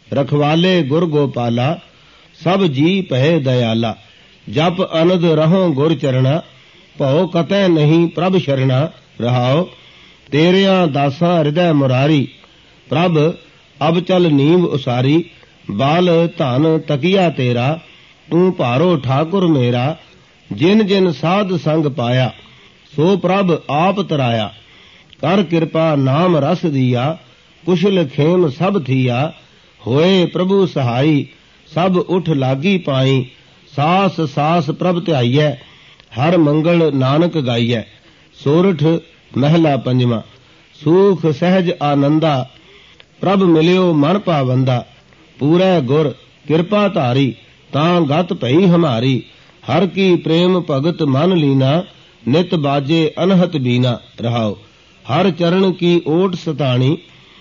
ਰਖਵਾਲੇ ਗੁਰ ਗੋਪਾਲਾ ਸਭ ਜੀ ਭੈ ਦਇਆਲਾ। ਜਪ ਅਨੰਦ ਰਹੋ ਗੁਰ ਚਰਣਾ ਭਉ ਕਤੈ ਨਹੀਂ ਪ੍ਰਭ ਸ਼ਰਣਾ ਰਹਾਓ। ਤੇਰਿਆਂ ਦਾਸਾਂ ਹਿਰਦੈ ਮੁਰਾਰੀ ਪ੍ਰਭ ਅਬ ਚਲ ਨੀਂਵ ਉਸਾਰੀ। ਬਾਲ ਧਨ ਤਕੀਆ ਤੇਰਾ ਤੂੰ ਭਾਰੋ ਠਾਕੁਰ ਮੇਰਾ। ਜਿਨ ਜਿਨ ਸਾਧ ਸੰਗ ਪਾਇਆ ਸੋ ਪ੍ਰਭ ਆਪ ਤਰਾਇਆ। ਕਰ ਕਿਰਪਾ ਨਾਮ ਰਸ ਦੀਆ ਕੁਸ਼ਲ ਖੇਮ ਸਭ ਥੀਆ। ਹੋਏ ਪ੍ਰਭੂ ਸਹਾਈ ਸਭ ਉਠ ਲਾਗੀ ਪਾਈ। ਸਾਸ ਸਾਸ ਪ੍ਰਭ ਧਿਆਈਐ ਹਰ ਮੰਗਲ ਨਾਨਕ ਗਾਈਐ। ਸੋਰਠ ਮਹਿਲਾ ਪੰਜਵਾ। ਸੂਖ ਸਹਿਜ ਆਨੰਦਾ ਪ੍ਰਭ ਮਿਲਿਓ ਮਨ ਪਾਵੰਦਾ। ਪੂਰੈ ਗੁਰ ਕਿਰਪਾ ਧਾਰੀ ਤਾਂ ਗਤ ਭਈ ਹਮਾਰੀ। ਹਰ ਕੀ ਪ੍ਰੇਮ ਭਗਤ ਮਨ ਲੀਨਾ ਨਿਤ ਬਾਜੇ ਅਨਹਤ ਬੀਨਾ ਰਹਾਓ। ਹਰ ਚਰਨ ਕੀ ਓਟ ਸਤਾਣੀ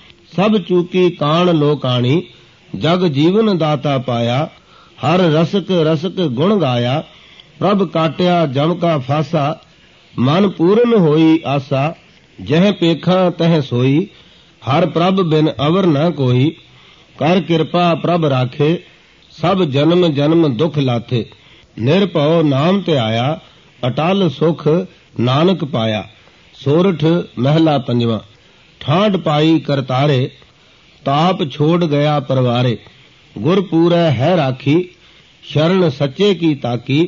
ਸਭ ਚੂਕੀ ਕਾਣ ਲੋਕਾਣੀ। ਜਗ ਜੀਵਨ ਦਾਤਾ ਪਾਇਆ ਹਰ ਰਸਕ ਰਸਕ ਗੁਣ ਗਾਇਆ। ਪ੍ਰਭ ਕਾਟਿਆ ਜਮ ਕਾ ਫਾਸਾ ਮਨ ਪੂਰਨ ਹੋਈ ਆਸਾ। ਜਹ ਪੇਖਾਂ ਤਹ ਸੋਈ ਹਰ ਪ੍ਰਭ ਬਿਨ ਅਵਰ ਨ ਕੋਈ। ਕਰ ਕਿਰਪਾ ਪ੍ਰਭ ਰਾਖੇ ਸਭ ਜਨਮ ਜਨਮ ਦੁਖ ਲਾਥੇ। ਨਿਰਭਉ ਨਾਮ ਧਿਆਇਆ ਅਟਲ ਸੁਖ ਨਾਨਕ ਪਾਇਆ। ਸੋਰਠ ਮਹਿਲਾ ਪੰਜਵਾ। ਠਾਂਡ ਪਾਈ ਕਰਤਾਰੇ ਤਾਪ ਛੋੜ ਗਿਆ ਪਰਵਾਰੇ। ਗੁਰ ਪੂਰੈ ਹੈ ਰਾਖੀ ਸ਼ਰਨ ਸੱਚੇ ਕੀ ਤਾਕੀ।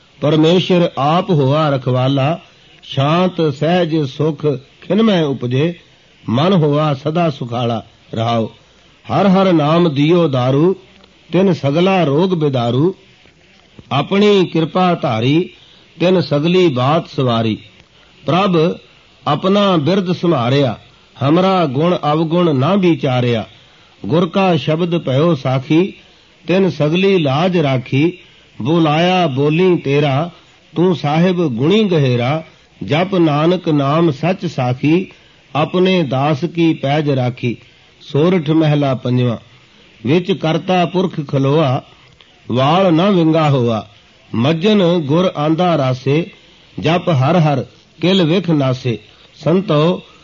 ਪਰਮੇਸ਼ਰ ਆਪ ਹੋਆ ਰਖਵਾਲਾ ਸ਼ਾਂਤ ਸਹਿਜ ਸੁਖ ਖਿਨਮੈ ਉਪਜੇ। ਮਨ ਹੋਆ ਸਦਾ ਸੁਖਾਲਾ ਰਹਾਓ। ਹਰ ਹਰ ਨਾਮ ਦਿਓ ਦਾਰੂ ਤਿਨ ਸਗਲਾ ਰੋਗ ਬਿਦਾਰੂ। ਆਪਣੀ ਕਿਰਪਾ ਧਾਰੀ ਤਿਨ ਸਗਲੀ ਬਾਤ ਸਵਾਰੀ। ਪ੍ਰਭ ਆਪਣਾ ਬਿਰਦ ਸੰਭਾਰਿਆ ਹਮਰਾ ਗੁਣ ਅਵਗੁਣ ਨਾ ਵਿਚਾਰਿਆ। ਗੁਰ ਕਾ ਸ਼ਬਦ ਭਇਓ ਸਾਖੀ ਤਿਨ ਸਗਲੀ ਲਾਜ ਰਾਖੀ। ਬੁਲਾਇਆ ਬੋਲੀ ਤੇਰਾ ਤੂੰ ਸਾਹਿਬ ਗੁਣੀ ਗਹਿਰਾ। ਜਪ ਨਾਨਕ ਨਾਮ ਸੱਚ ਸਾਖੀ ਆਪਣੇ ਦਾਸ ਕੀ ਪੈਜ ਰਾਖੀ। ਸੋਰਠ ਮਹਿਲਾ ਪੰਜਵਾ। ਵਿੱਚ ਕਰਤਾ ਪੁਰਖ ਖਲੋਆ ਵਾਲ ਨਾ ਵਿੰਗਾ ਹੋਆ। ਮੱਜਨ ਗੁਰ ਆਂਦਾ ਰਾਸੇ ਜਪ ਹਰ ਹਰ ਕਿਲ ਵਿਖ ਨਾਸੇ। ਸੰਤੋ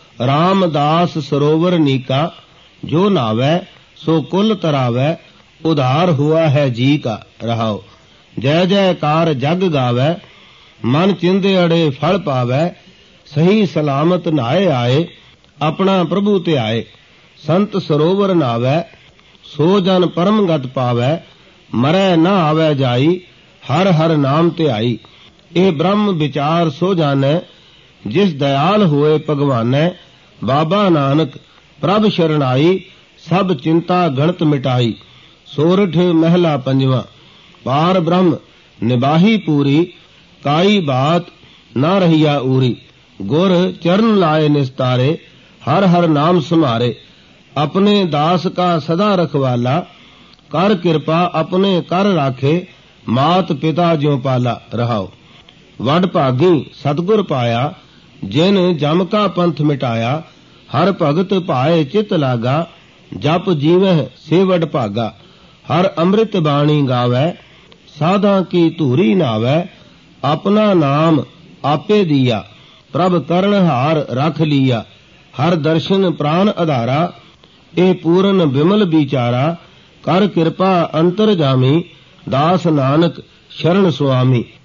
ਰਾਮਦਾਸ ਸਰੋਵਰ ਨੀਕਾ ਜੋ ਨਾਵੈ ਸੋ ਕੁਲ ਤਰਾਵੈ। ਉਧਾਰ ਹੁਆ ਹੈ ਜੀ ਕਾ ਰਹਾਓ। ਜੈ ਜੈਕਾਰ ਜਗ ਗਾਵੈ ਮਨ ਚਿੰਦੇ ਅੜੇ ਫਲ ਪਾਵੈ। ਸਹੀ ਸਲਾਮਤ ਨਾਏ ਆਏ ਆਪਣਾ ਪ੍ਰਭੂ ਧਿਆਏ। ਸੰਤ ਸਰੋਵਰ ਨਾਵੈ ਸੋ ਜਨ ਪਰਮ ਗਤ ਪਾਵੈ। ਮਰੈ ਨਾ ਆਵੈ ਜਾਈ ਹਰ ਹਰ ਨਾਮ ਧਿਆਈ। ਇਹ ਬ੍ਰਹਮ ਵਿਚਾਰ ਸੋ ਜਾਣੈ ਜਿਸ ਦਇਆਲ ਹੋਏ ਭਗਵਾਨੈ। ਬਾਬਾ ਨਾਨਕ ਪ੍ਰਭ ਸ਼ਰਣਾਈ ਸਭ ਚਿੰਤਾ ਗਣਤ ਮਿਟਾਈ। ਸੋਰਠ ਮਹਿਲਾ ਪੰਜਵਾ। ਪਾਰ ਬ੍ਰਹਮ ਨਿਬਾਹੀ ਪੂਰੀ ਕਾਈ ਬਾਤ ਨਾ ਰਹੀਆ ਊਰੀ। ਗੁਰ ਚਰਨ ਲਾਏ ਨਿਸਤਾਰੇ ਹਰ ਹਰ ਨਾਮ ਸਮਾਰੇ। ਆਪਣੇ ਦਾਸ ਕਾ ਸਦਾ ਰਖਵਾਲਾ ਕਰ ਕਿਰਪਾ ਆਪਣੇ ਕਰ ਰਾਖੇ। ਮਾਤ ਪਿਤਾ ਜਿਉ ਪਾਲਾ ਰਹਾਓ। ਵਡ ਭਾਗੀ ਸਤਿਗੁਰ ਪਾਇਆ ਜਿਨ ਜਮ ਕਾ ਪੰਥ ਮਿਟਾਇਆ। ਹਰ ਭਗਤ ਭਾਏ ਚਿਤ ਲਾਗਾ ਜਪ ਜੀਵਹਿ ਸੇ ਵਡ ਭਾਗਾ। ਹਰ ਅੰਮ੍ਰਿਤ ਬਾਣੀ ਗਾਵੈ, ਸਾਧਾਂ ਕੀ ਧੂਰੀ ਨਾਵੈ। ਆਪਣਾ ਨਾਮ ਆਪੇ ਦੀਆ, ਪ੍ਰਭ ਕਰਨ ਹਾਰ ਰਖ ਲੀਆ। ਹਰ ਦਰਸ਼ਨ ਪ੍ਰਾਨ ਆਧਾਰਾ, ਇਹ ਪੂਰਨ ਬਿਮਲ ਵਿਚਾਰਾ। ਕਰ ਕਿਰਪਾ ਅੰਤਰ ਜਾਮੀ, ਦਾਸ ਨਾਨਕ ਸ਼ਰਨ ਸੁਆਮੀ।